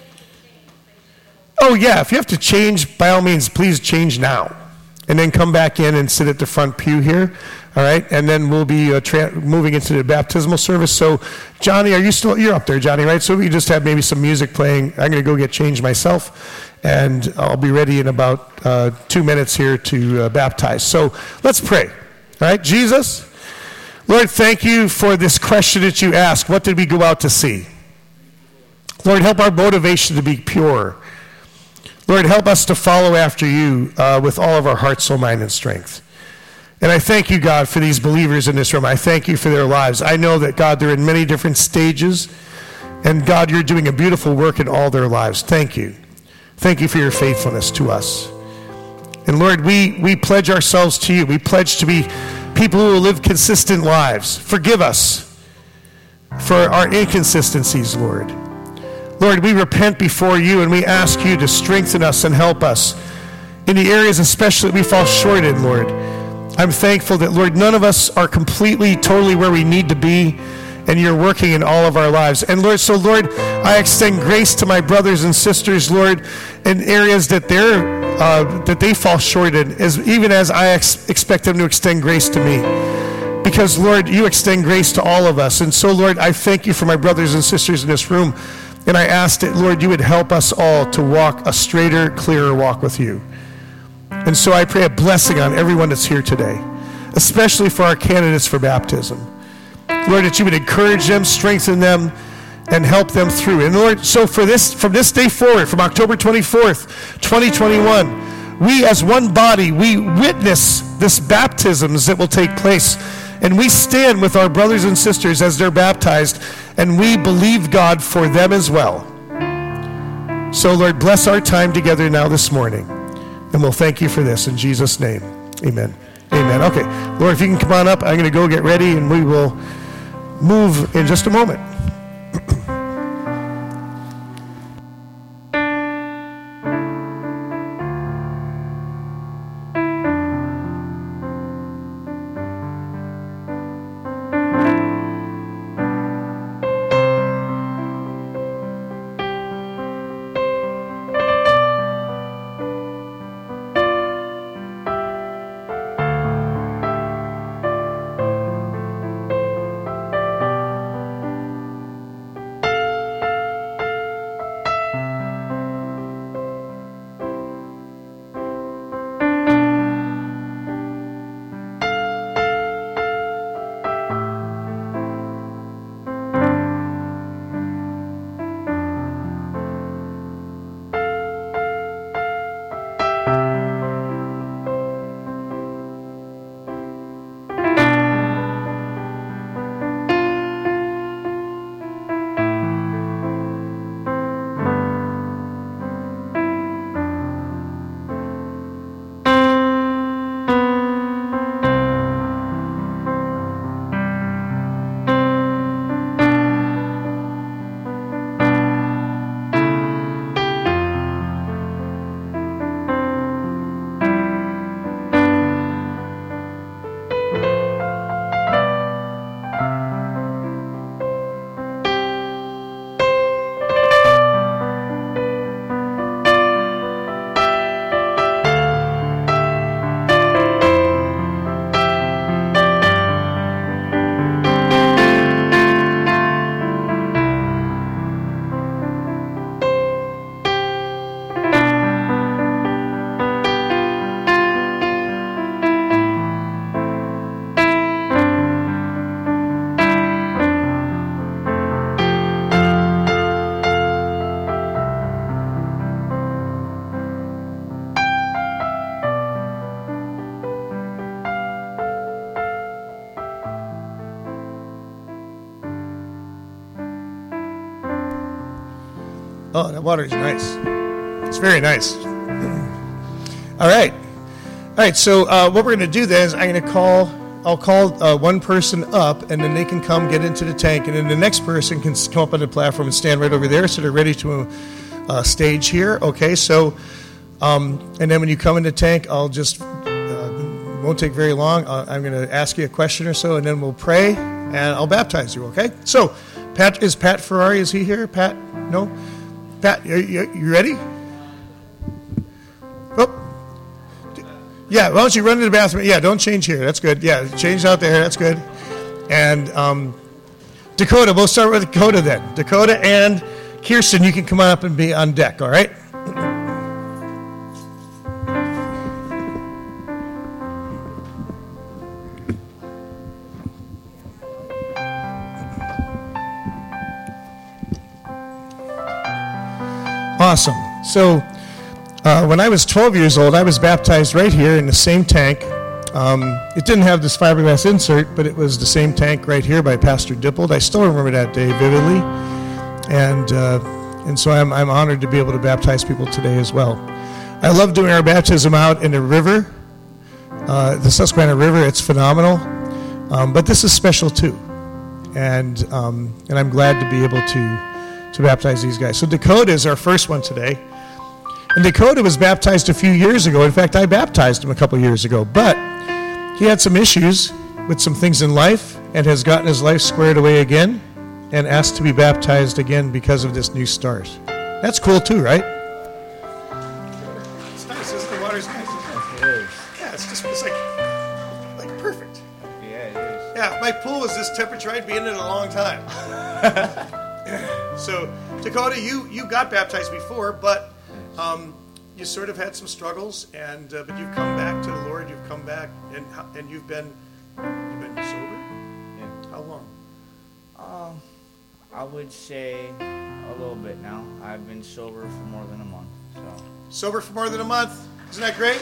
Oh, yeah, if you have to change, by all means, please change now. And then come back in and sit at the front pew here, all right? And then we'll be uh, tra- moving into the baptismal service. So, Johnny, are you still, you're up there, Johnny, right? So we just have maybe some music playing. I'm going to go get changed myself, and I'll be ready in about uh, two minutes here to uh, baptize. So let's pray, all right? Jesus, Lord, thank you for this question that you asked. What did we go out to see? Lord, help our motivation to be pure. Lord, help us to follow after you uh, with all of our heart, soul, mind, and strength. And I thank you, God, for these believers in this room. I thank you for their lives. I know that, God, they're in many different stages. And, God, you're doing a beautiful work in all their lives. Thank you. Thank you for your faithfulness to us. And, Lord, we, we pledge ourselves to you. We pledge to be people who will live consistent lives. Forgive us for our inconsistencies, Lord. Lord, we repent before you, and we ask you to strengthen us and help us in the areas especially that we fall short in, Lord. I'm thankful that, Lord, none of us are completely, totally where we need to be, and you're working in all of our lives. And, Lord, so, Lord, I extend grace to my brothers and sisters, Lord, in areas that they're uh, that they fall short in, as even as I ex- expect them to extend grace to me. Because, Lord, you extend grace to all of us. And so, Lord, I thank you for my brothers and sisters in this room. And I ask that, Lord, you would help us all to walk a straighter, clearer walk with you. And so I pray a blessing on everyone that's here today, especially for our candidates for baptism. Lord, that you would encourage them, strengthen them, and help them through. And Lord, so for this, from this day forward, from October twenty-fourth, twenty twenty-one, we as one body, we witness this baptisms that will take place. And we stand with our brothers and sisters as they're baptized, and we believe God for them as well. So, Lord, bless our time together now this morning. And we'll thank you for this in Jesus' name. Amen. Amen. Okay, Lord, if you can come on up, I'm going to go get ready, and we will move in just a moment. Oh, that water is nice. It's very nice. All right. All right, so uh, what we're going to do then is I'm going to call, I'll call uh, one person up, and then they can come get into the tank, and then the next person can come up on the platform and stand right over there, so they're ready to uh, stage here. Okay, so Um, and then when you come in the tank, I'll just, uh, it won't take very long. Uh, I'm going to ask you a question or so, and then we'll pray, and I'll baptize you, okay? So, Pat, is Pat Ferrari, is he here? Pat? No? Pat, you, you, you ready? Oh. Yeah, why don't you run to the bathroom? Yeah, don't change here. That's good. Yeah, change out there. That's good. And um, Dakota, we'll start with Dakota then. Dakota and Kirsten, you can come on up and be on deck, all right? Awesome. So uh, when I was twelve years old, I was baptized right here in the same tank. Um, it didn't have this fiberglass insert, but it was the same tank right here by Pastor Dippold. I still remember that day vividly. And uh, and so I'm, I'm honored to be able to baptize people today as well. I love doing our baptism out in the river, uh, the Susquehanna River. It's phenomenal. Um, but this is special too. And um, and I'm glad to be able to to baptize these guys. So Dakota is our first one today. And Dakota was baptized a few years ago. In fact, I baptized him a couple years ago. But he had some issues with some things in life and has gotten his life squared away again and asked to be baptized again because of this new start. That's cool too, right? It's nice, isn't it? The water's nice. It is. Yeah, it's just it's like, like perfect. Yeah, it is. Yeah, my pool was this temperature. I'd be in it a long time. So, Dakota, you, you got baptized before, but um, you sort of had some struggles, and uh, but you've come back to the Lord. You've come back, and and you've been you've been sober. Yeah. How long? Um, I would say a little bit now. I've been sober for more than a month. So. Sober for more than a month. Isn't that great?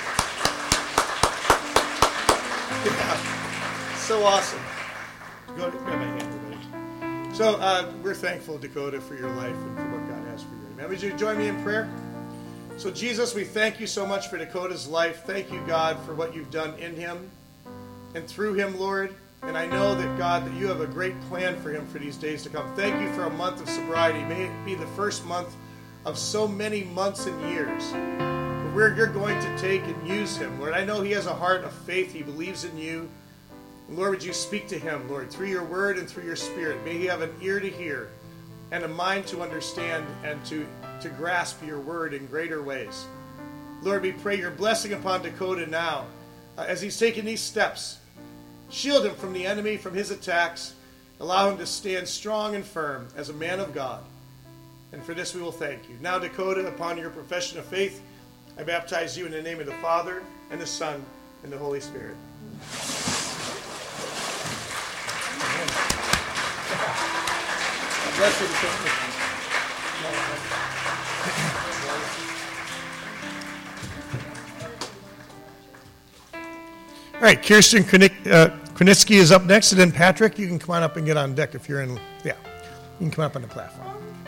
Yeah. So awesome. Go grab my hand, everybody. So uh, we're thankful, Dakota, for your life and for what God has for you. Amen. Would you join me in prayer? So Jesus, we thank you so much for Dakota's life. Thank you, God, for what you've done in him and through him, Lord. And I know that, God, that you have a great plan for him for these days to come. Thank you for a month of sobriety. May it be the first month of so many months and years where you're going to take and use him. Lord, I know he has a heart of faith. He believes in you. Lord, would you speak to him, Lord, through your word and through your spirit. May he have an ear to hear and a mind to understand and to, to grasp your word in greater ways. Lord, we pray your blessing upon Dakota now uh, as he's taking these steps. Shield him from the enemy, from his attacks. Allow him to stand strong and firm as a man of God. And for this we will thank you. Now, Dakota, upon your profession of faith, I baptize you in the name of the Father, and the Son, and the Holy Spirit. Bless you, Dakota. All right, Kirsten Kronitsky is up next, and then Patrick, you can come on up and get on deck if you're in, yeah, you can come up on the platform.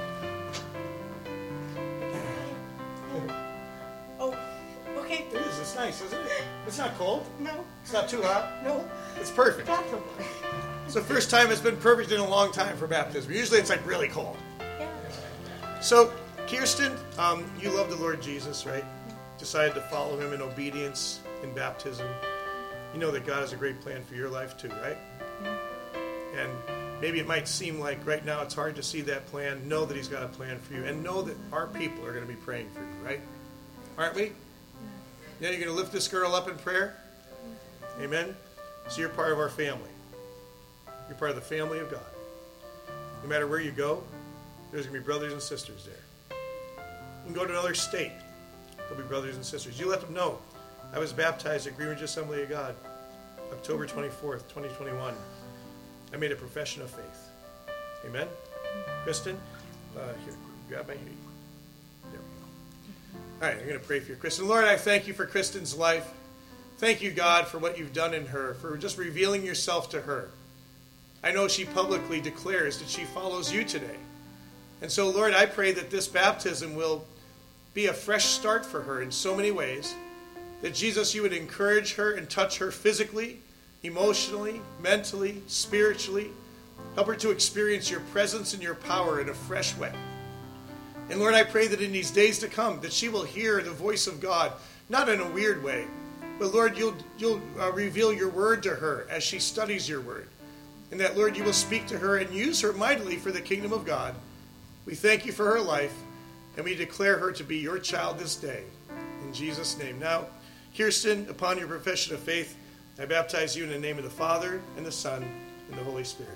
Oh, okay. It is, it's nice, isn't it? It's not cold. No. It's not too hot. No. It's perfect. Comfortable. It's the first time it's been perfect in a long time for baptism. Usually it's like really cold. Yeah. So, Kirsten, um, you love the Lord Jesus, right? Decided to follow him in obedience in baptism. You know that God has a great plan for your life too, right? Yeah. And maybe it might seem like right now it's hard to see that plan. Know that he's got a plan for you. And know that our people are going to be praying for you, right? Aren't we? Yeah, yeah, you're going to lift this girl up in prayer? Yeah. Amen? So you're part of our family. You're part of the family of God. No matter where you go, there's going to be brothers and sisters there. You can go to another state. There'll be brothers and sisters. You let them know. I was baptized at Greenridge Assembly of God, October twenty-fourth, twenty twenty-one. I made a profession of faith. Amen? Kristen, uh, here, grab my hand. There we go. All right, I'm going to pray for you. Kristen, Lord, I thank you for Kristen's life. Thank you, God, for what you've done in her, for just revealing yourself to her. I know she publicly declares that she follows you today. And so, Lord, I pray that this baptism will be a fresh start for her in so many ways. That, Jesus, you would encourage her and touch her physically, emotionally, mentally, spiritually. Help her to experience your presence and your power in a fresh way. And Lord, I pray that in these days to come, that she will hear the voice of God, not in a weird way, but Lord, you'll, you'll uh, reveal your word to her as she studies your word. And that, Lord, you will speak to her and use her mightily for the kingdom of God. We thank you for her life, and we declare her to be your child this day. In Jesus' name. Now, Kirsten, upon your profession of faith, I baptize you in the name of the Father, and the Son, and the Holy Spirit.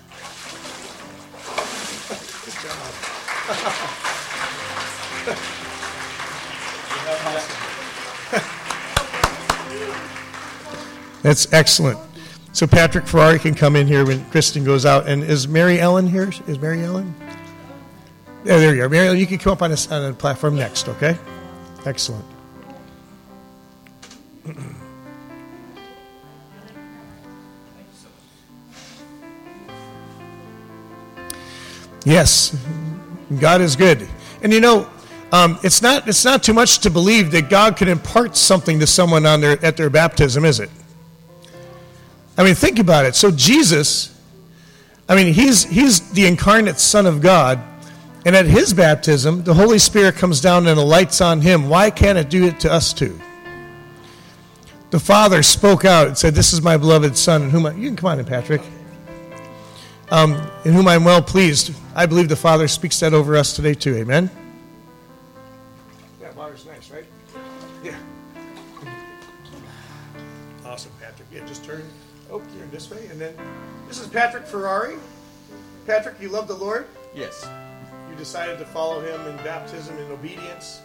Good job. That's excellent. So Patrick Ferrari can come in here when Kristen goes out. And is Mary Ellen here? Is Mary Ellen? Yeah, there you are. Mary Ellen, you can come up on, a, on the platform next, okay? Excellent. Yes, God is good. And you know, um, it's not it's not too much to believe that God can impart something to someone on their at their baptism, is it? I mean, think about it. So Jesus, I mean, he's he's the incarnate Son of God, and at his baptism, the Holy Spirit comes down and alights on him. Why can't it do it to us too? The Father spoke out and said, "This is my beloved Son, in whom I," you can come on in, Patrick. Um, in whom I am well pleased. I believe the Father speaks that over us today too. Amen? Yeah, water's nice, right? Yeah. Awesome, Patrick. Yeah, just turn. Oh, turn this way. And then, this is Patrick Ferrari. Patrick, you love the Lord? Yes. You decided to follow him in baptism in obedience.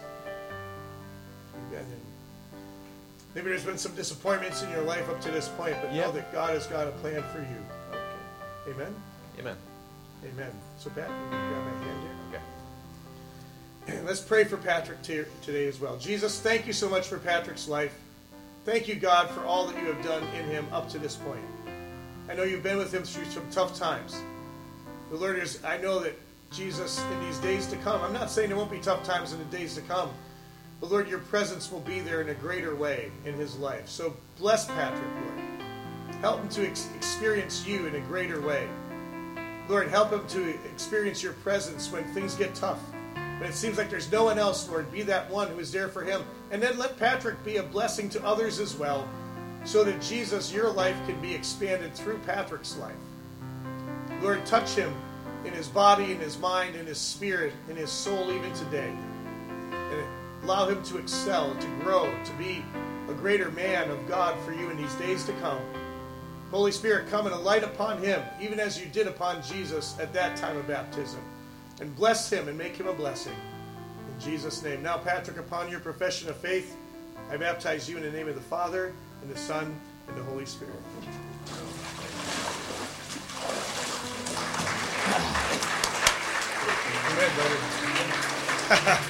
Maybe there's been some disappointments in your life up to this point, but yep. know that God has got a plan for you. Okay. Amen? Amen. Amen. So, Pat, you can grab my hand here. Okay. And let's pray for Patrick t- today as well. Jesus, thank you so much for Patrick's life. Thank you, God, for all that you have done in him up to this point. I know you've been with him through some tough times. The Lord is, I know that, Jesus, in these days to come, I'm not saying there won't be tough times in the days to come, but Lord, your presence will be there in a greater way in his life. So bless Patrick, Lord. Help him to ex- experience you in a greater way. Lord, help him to experience your presence when things get tough. When it seems like there's no one else, Lord, be that one who is there for him. And then let Patrick be a blessing to others as well, so that, Jesus, your life can be expanded through Patrick's life. Lord, touch him in his body, in his mind, in his spirit, in his soul even today. And allow him to excel, to grow, to be a greater man of God for you in these days to come. Holy Spirit, come and alight upon him, even as you did upon Jesus at that time of baptism. And bless him and make him a blessing. In Jesus' name. Now, Patrick, upon your profession of faith, I baptize you in the name of the Father, and the Son, and the Holy Spirit. Amen, brother.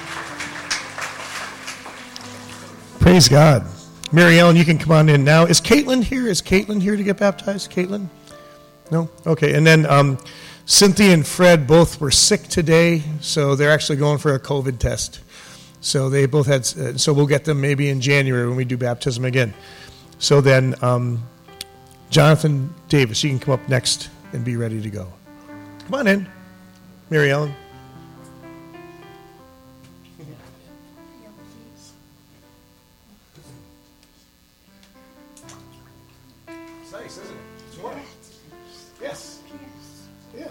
Praise God. Mary Ellen, you can come on in now. Is Caitlin here? Is Caitlin here to get baptized? Caitlin? No? Okay. And then um, Cynthia and Fred both were sick today, so they're actually going for a COVID test. So they both had, uh, so we'll get them maybe in January when we do baptism again. So then um, Jonathan Davis, you can come up next and be ready to go. Come on in, Mary Ellen. Nice, isn't it? It's warm. Yes. Yeah.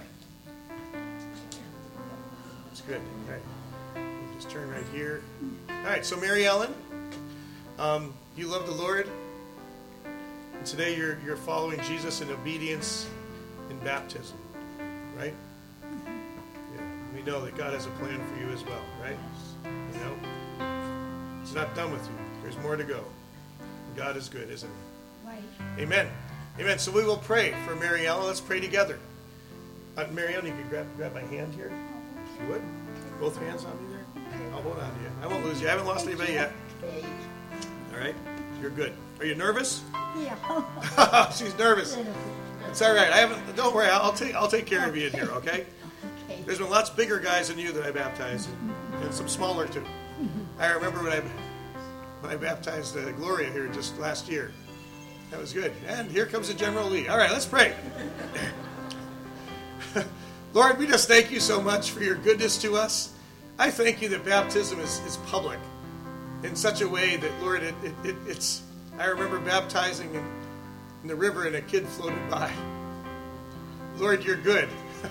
It's good. All right. You just turn right here. All right. So, Mary Ellen, um, you love the Lord, and today you're you're following Jesus in obedience in baptism, right? Yeah. We know that God has a plan for you as well, right? You know, it's not done with you. There's more to go. God is good, isn't He? Right. Amen. Amen. So we will pray for Mary Ellen. Let's pray together. Uh, Mary Ellen, you can grab grab my hand here. If you would. Both hands on me there. I'll hold on to you. I won't lose you. I haven't lost anybody yet. All right. You're good. Are you nervous? Yeah. She's nervous. It's all right. I haven't. Don't worry. I'll take. I'll take care of you in here. Okay. Okay. There's been lots bigger guys than you that I baptized, and some smaller too. I remember when I when I baptized uh, Gloria here just last year. That was good. And here comes the General Lee. All right, let's pray. Lord, we just thank you so much for your goodness to us. I thank you that baptism is, is public in such a way that, Lord, it, it, it, it's, I remember baptizing in, in the river and a kid floated by. Lord, you're good.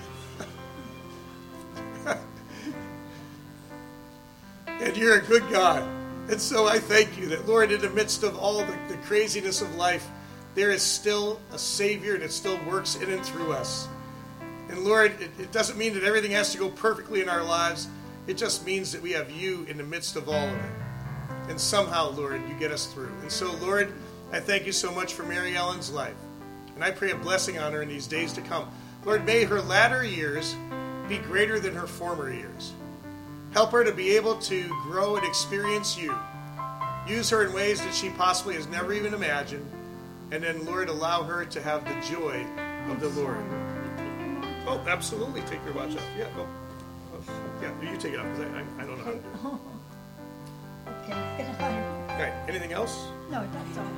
And you're a good God. And so I thank you that, Lord, in the midst of all the, the craziness of life, there is still a Savior that still works in and through us. And Lord, it, it doesn't mean that everything has to go perfectly in our lives. It just means that we have you in the midst of all of it. And somehow, Lord, you get us through. And so, Lord, I thank you so much for Mary Ellen's life. And I pray a blessing on her in these days to come. Lord, may her latter years be greater than her former years. Help her to be able to grow and experience you. Use her in ways that she possibly has never even imagined. And then, Lord, allow her to have the joy of the Lord. Oh, absolutely. Take your watch off. Yeah, go. Oh, yeah, you take it off because I, I, I don't know how to do it. Okay. All right. Anything else? No, that's all.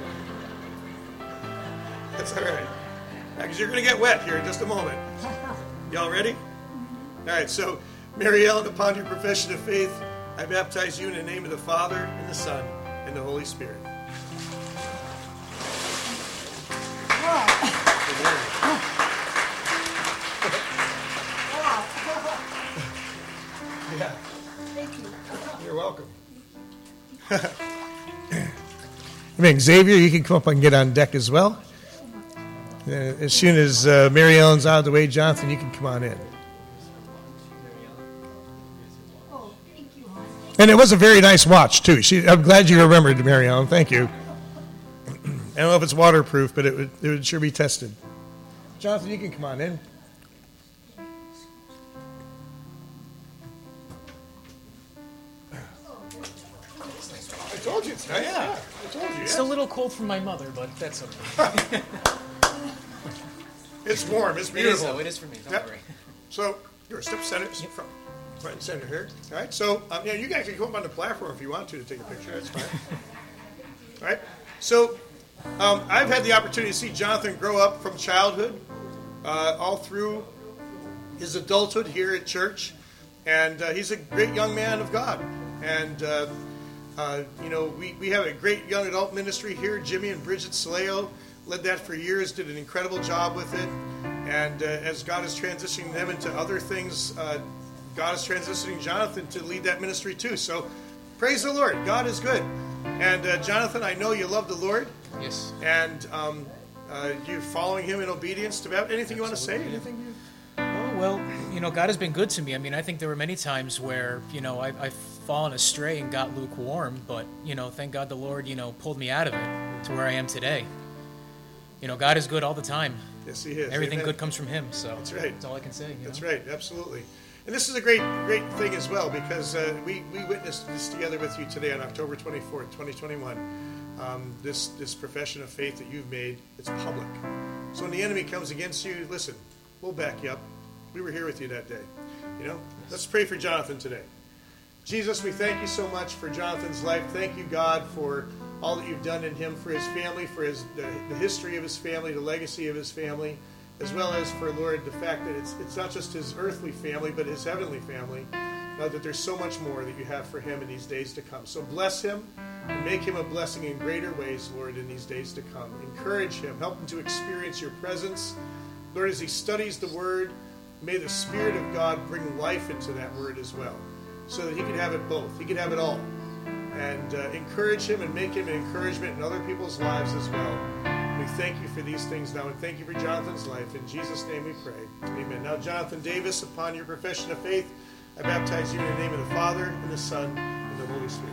That's all right. Because you're going to get wet here in just a moment. Y'all ready? All right. So, Mary Ellen, upon your profession of faith, I baptize you in the name of the Father, and the Son, and the Holy Spirit. Wow. Yeah. Thank you. You're welcome. I mean, Xavier, you can come up and get on deck as well. Uh, as soon as uh, Mary Ellen's out of the way, Jonathan, you can come on in. Oh, thank you, hon. And it was a very nice watch, too. She, I'm glad you remembered, Mary Ellen. Thank you. I don't know if it's waterproof, but it would, it would sure be tested. Jonathan, you can come on in. I told you it's nice. Yeah, I told you. It's a little cold for my mother, but that's okay. It's warm. It's It is, beautiful. though. It is for me. Don't Yep. worry. So you're a step center, front, front and center here. All right. So um, yeah, you guys can come up on the platform if you want to to take a picture. That's fine. All right. So um, I've had the opportunity to see Jonathan grow up from childhood uh, all through his adulthood here at church, and uh, he's a great young man of God. And uh, uh, you know, we we have a great young adult ministry here. Jimmy and Bridget Saleo led that for years, did an incredible job with it. And uh, as God is transitioning them into other things, uh, God is transitioning Jonathan to lead that ministry too. So praise the Lord. God is good. And uh, Jonathan, I know you love the Lord. Yes. And um, uh, you're following him in obedience to that. Anything you want to say? Anything you... Oh, well, you know, God has been good to me. I mean, I think there were many times where, you know, I've, I've fallen astray and got lukewarm. But, you know, thank God the Lord, you know, pulled me out of it to where I am today. You know, God is good all the time. Yes, he is. Everything Amen. good comes from him. So That's right. That's all I can say. You That's know? right, absolutely. And this is a great, great thing as well, because uh, we, we witnessed this together with you today on October twenty-fourth, twenty twenty-one. Um, this this profession of faith that you've made, it's public. So when the enemy comes against you, listen, we'll back you up. We were here with you that day. You know, let's pray for Jonathan today. Jesus, we thank you so much for Jonathan's life. Thank you, God, for all that you've done in him, for his family, for his the, the history of his family, the legacy of his family, as well as for, Lord, the fact that it's it's not just his earthly family, but his heavenly family, uh, that there's so much more that you have for him in these days to come. So bless him and make him a blessing in greater ways, Lord, in these days to come. Encourage him. Help him to experience your presence. Lord, as he studies the Word, may the Spirit of God bring life into that Word as well, so that he could have it both. He could have it all. And uh, encourage him and make him an encouragement in other people's lives as well. We thank you for these things now, and thank you for Jonathan's life. In Jesus' name we pray. Amen. Now, Jonathan Davis, upon your profession of faith, I baptize you in the name of the Father, and the Son, and the Holy Spirit.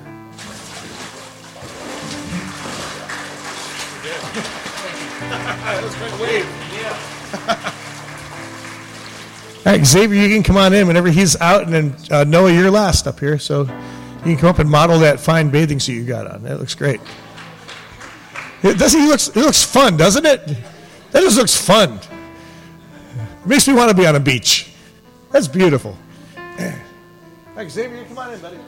That was quite a wave. Yeah. All right, Xavier, you can come on in whenever he's out, and then uh, Noah, you're last up here, so you can come up and model that fine bathing suit you got on. That looks great. It doesn't he looks it looks fun, doesn't it? That just looks fun. It makes me want to be on a beach. That's beautiful. All right, Xavier, come on in, buddy.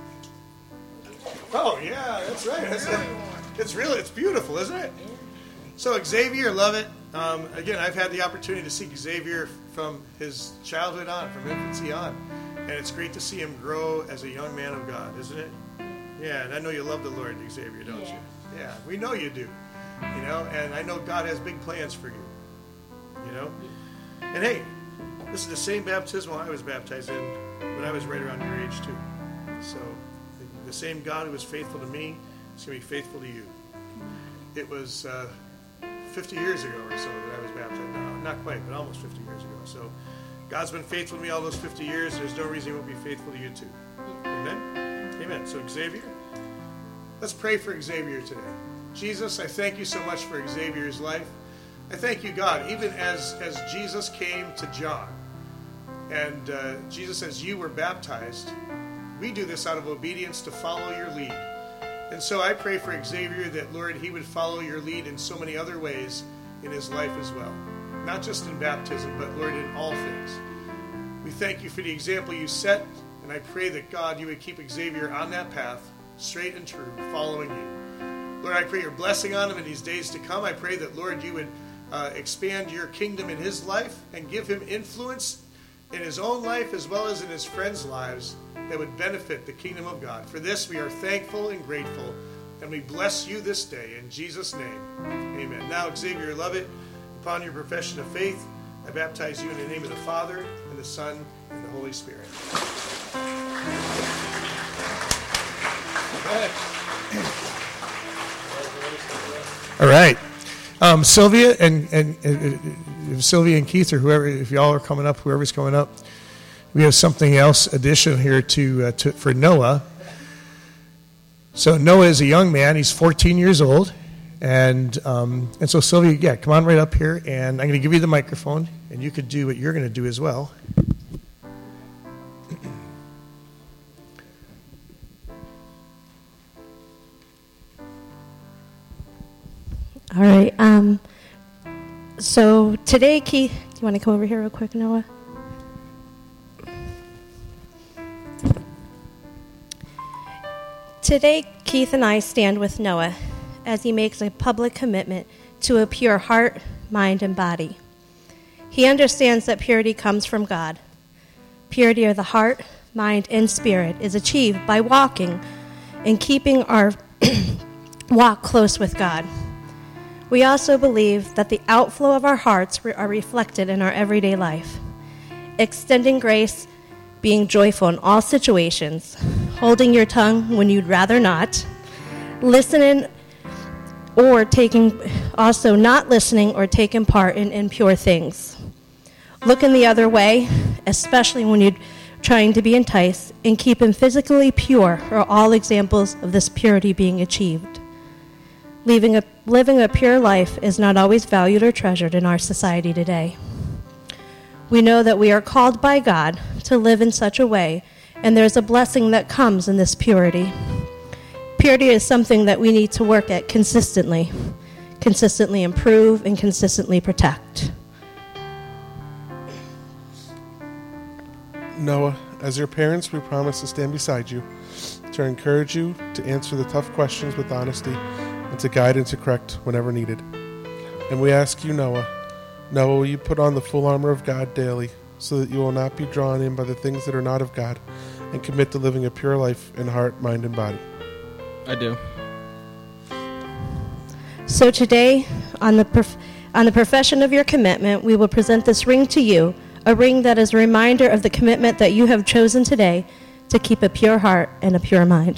Oh yeah, that's right. That's a, it's really it's beautiful, isn't it? So Xavier, love it. Um, again, I've had the opportunity to see Xavier from his childhood on, from infancy on. And it's great to see him grow as a young man of God, isn't it? Yeah, and I know you love the Lord, Xavier, don't Yeah. you? Yeah, we know you do. You know, and I know God has big plans for you. You know? And hey, this is the same baptismal I was baptized in when I was right around your age, too. So, the, the same God who was faithful to me is going to be faithful to you. It was uh, fifty years ago or so that I was baptized. No, not quite, but almost fifty years ago. So, God's been faithful to me all those fifty years. There's no reason he won't be faithful to you, too. Amen? Amen. So, Xavier, let's pray for Xavier today. Jesus, I thank you so much for Xavier's life. I thank you, God, even as, as Jesus came to John, and uh, Jesus, as you were baptized, we do this out of obedience to follow your lead. And so I pray for Xavier that, Lord, he would follow your lead in so many other ways in his life as well. Not just in baptism, but, Lord, in all things. We thank you for the example you set, and I pray that, God, you would keep Xavier on that path, straight and true, following you. Lord, I pray your blessing on him in these days to come. I pray that, Lord, you would uh, expand your kingdom in his life and give him influence in his own life as well as in his friends' lives that would benefit the kingdom of God. For this, we are thankful and grateful, and we bless you this day. In Jesus' name, amen. Now, Xavier, love it. Upon your profession of faith, I baptize you in the name of the Father, and the Son, and the Holy Spirit. All right. Um, Sylvia and, and, and uh, Sylvia and Keith, or whoever, if y'all are coming up, whoever's coming up, we have something else additional here to, uh, to for Noah. So Noah is a young man. He's fourteen years old. And um, and so, Sylvia, yeah, come on right up here. And I'm going to give you the microphone. And you could do what you're going to do as well. All right. Um, so today, Keith, do you want to come over here real quick, Noah? Today, Keith and I stand with Noah as he makes a public commitment to a pure heart, mind, and body. He understands that purity comes from God. Purity of the heart, mind, and spirit is achieved by walking and keeping our walk close with God. We also believe that the outflow of our hearts are reflected in our everyday life, extending grace, being joyful in all situations, holding your tongue when you'd rather not, listening or taking, also not listening or taking part in impure things, looking the other way, especially when you're trying to be enticed, and keeping physically pure are all examples of this purity being achieved. Living a, living a pure life is not always valued or treasured in our society today. We know that we are called by God to live in such a way, and there's a blessing that comes in this purity. Purity is something that we need to work at consistently, consistently improve, and consistently protect. Noah, as your parents, we promise to stand beside you, to encourage you, to answer the tough questions with honesty, and to guide and to correct whenever needed. And we ask you, Noah, Noah, will you put on the full armor of God daily, so that you will not be drawn in by the things that are not of God, and commit to living a pure life in heart, mind, and body? I do. So today, on the prof- on the profession of your commitment, we will present this ring to you, a ring that is a reminder of the commitment that you have chosen today to keep a pure heart and a pure mind.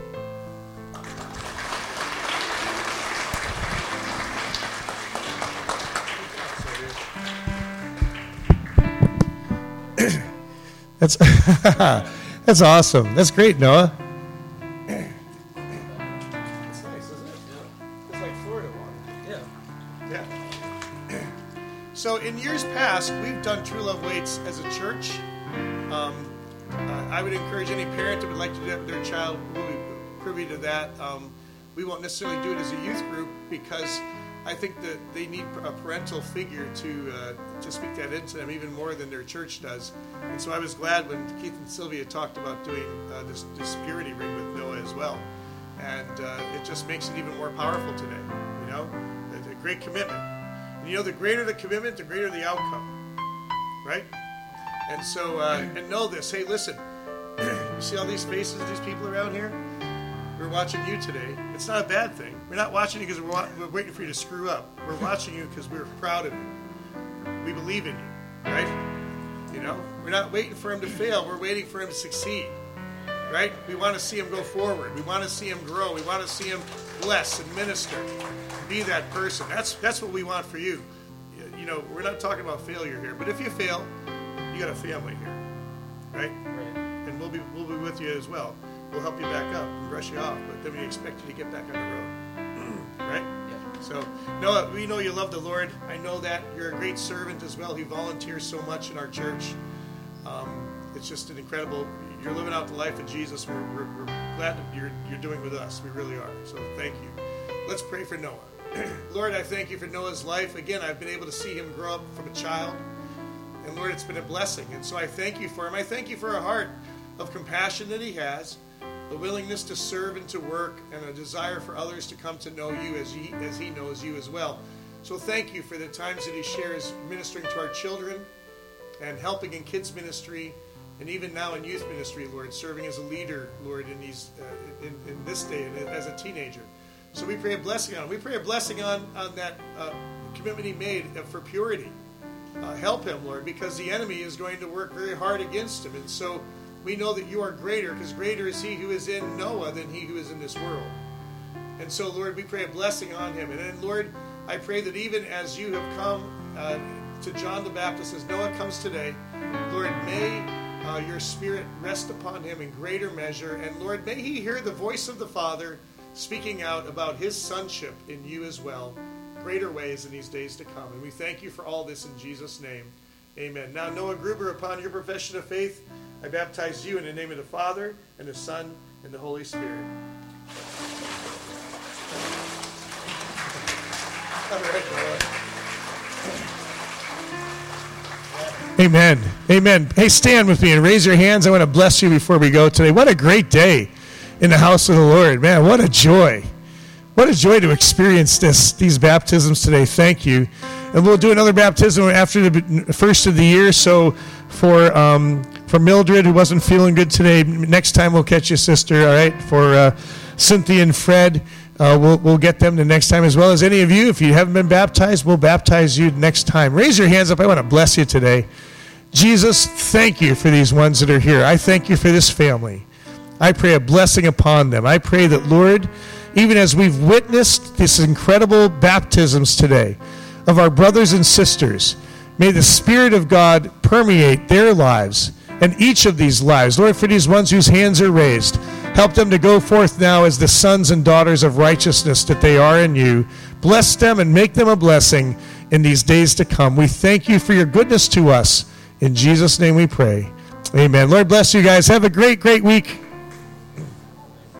That's that's awesome. That's great, Noah. It's nice, isn't it? It's like Florida water. Yeah. Yeah. So in years past, we've done True Love Waits as a church. Um, uh, I would encourage any parent that would like to do that with their child, we'll be privy to that. Um, we won't necessarily do it as a youth group because I think that they need a parental figure to uh, to speak that into them even more than their church does. And so I was glad when Keith and Sylvia talked about doing uh, this, this purity ring with Noah as well. And uh, it just makes it even more powerful today, you know? It, it great commitment. And you know, the greater the commitment, the greater the outcome, right? And so, uh, and know this. Hey, listen, you see all these faces of these people around here? We're watching you today. It's not a bad thing. We're not watching you because we're, wa- we're waiting for you to screw up. We're watching you because we're proud of you. We believe in you, right? You know, we're not waiting for him to fail. We're waiting for him to succeed, right? We want to see him go forward. We want to see him grow. We want to see him bless and minister. Be that person. That's that's what we want for you. You know, we're not talking about failure here, but if you fail, you got a family here, right? Right. And we'll be we'll be with you as well. We'll help you back up and brush you off, but then we expect you to get back on the road, right? Yeah. So, Noah, we know you love the Lord. I know that you're a great servant as well. He volunteers so much in our church. Um, it's just an incredible. You're living out the life of Jesus. We're, we're, we're glad that you're you're doing with us. We really are. So, thank you. Let's pray for Noah. Lord, I thank you for Noah's life. Again, I've been able to see him grow up from a child. And Lord, it's been a blessing. And so I thank you for him. I thank you for a heart of compassion that he has, the willingness to serve and to work, and a desire for others to come to know you as he, as he knows you as well. So thank you for the times that he shares ministering to our children and helping in kids ministry, and even now in youth ministry, Lord, serving as a leader, Lord, in these uh, in, in this day and as a teenager. So we pray a blessing on him. We pray a blessing on, on that uh, commitment he made for purity. Uh, help him, Lord, because the enemy is going to work very hard against him. And so we know that you are greater, because greater is he who is in Noah than he who is in this world. And so, Lord, we pray a blessing on him. And then, Lord, I pray that even as you have come uh, to John the Baptist, as Noah comes today, Lord, may uh, your Spirit rest upon him in greater measure. And, Lord, may he hear the voice of the Father speaking out about his sonship in you as well, greater ways in these days to come. And we thank you for all this in Jesus' name. Amen. Now, Noah Gruber, upon your profession of faith, I baptize you in the name of the Father, and the Son, and the Holy Spirit. All right, Noah. Amen. Amen. Hey, stand with me and raise your hands. I want to bless you before we go today. What a great day in the house of the Lord. Man, what a joy. What a joy to experience this, these baptisms today. Thank you. And we'll do another baptism after the first of the year. So for um, for Mildred, who wasn't feeling good today, next time we'll catch you, sister, all right? For uh, Cynthia and Fred, uh, we'll, we'll get them the next time, as well as any of you. If you haven't been baptized, we'll baptize you next time. Raise your hands up. I want to bless you today. Jesus, thank you for these ones that are here. I thank you for this family. I pray a blessing upon them. I pray that, Lord, even as we've witnessed these incredible baptisms today of our brothers and sisters, may the Spirit of God permeate their lives and each of these lives. Lord, for these ones whose hands are raised, help them to go forth now as the sons and daughters of righteousness that they are in you. Bless them and make them a blessing in these days to come. We thank you for your goodness to us. In Jesus' name we pray. Amen. Lord bless you guys. Have a great, great week.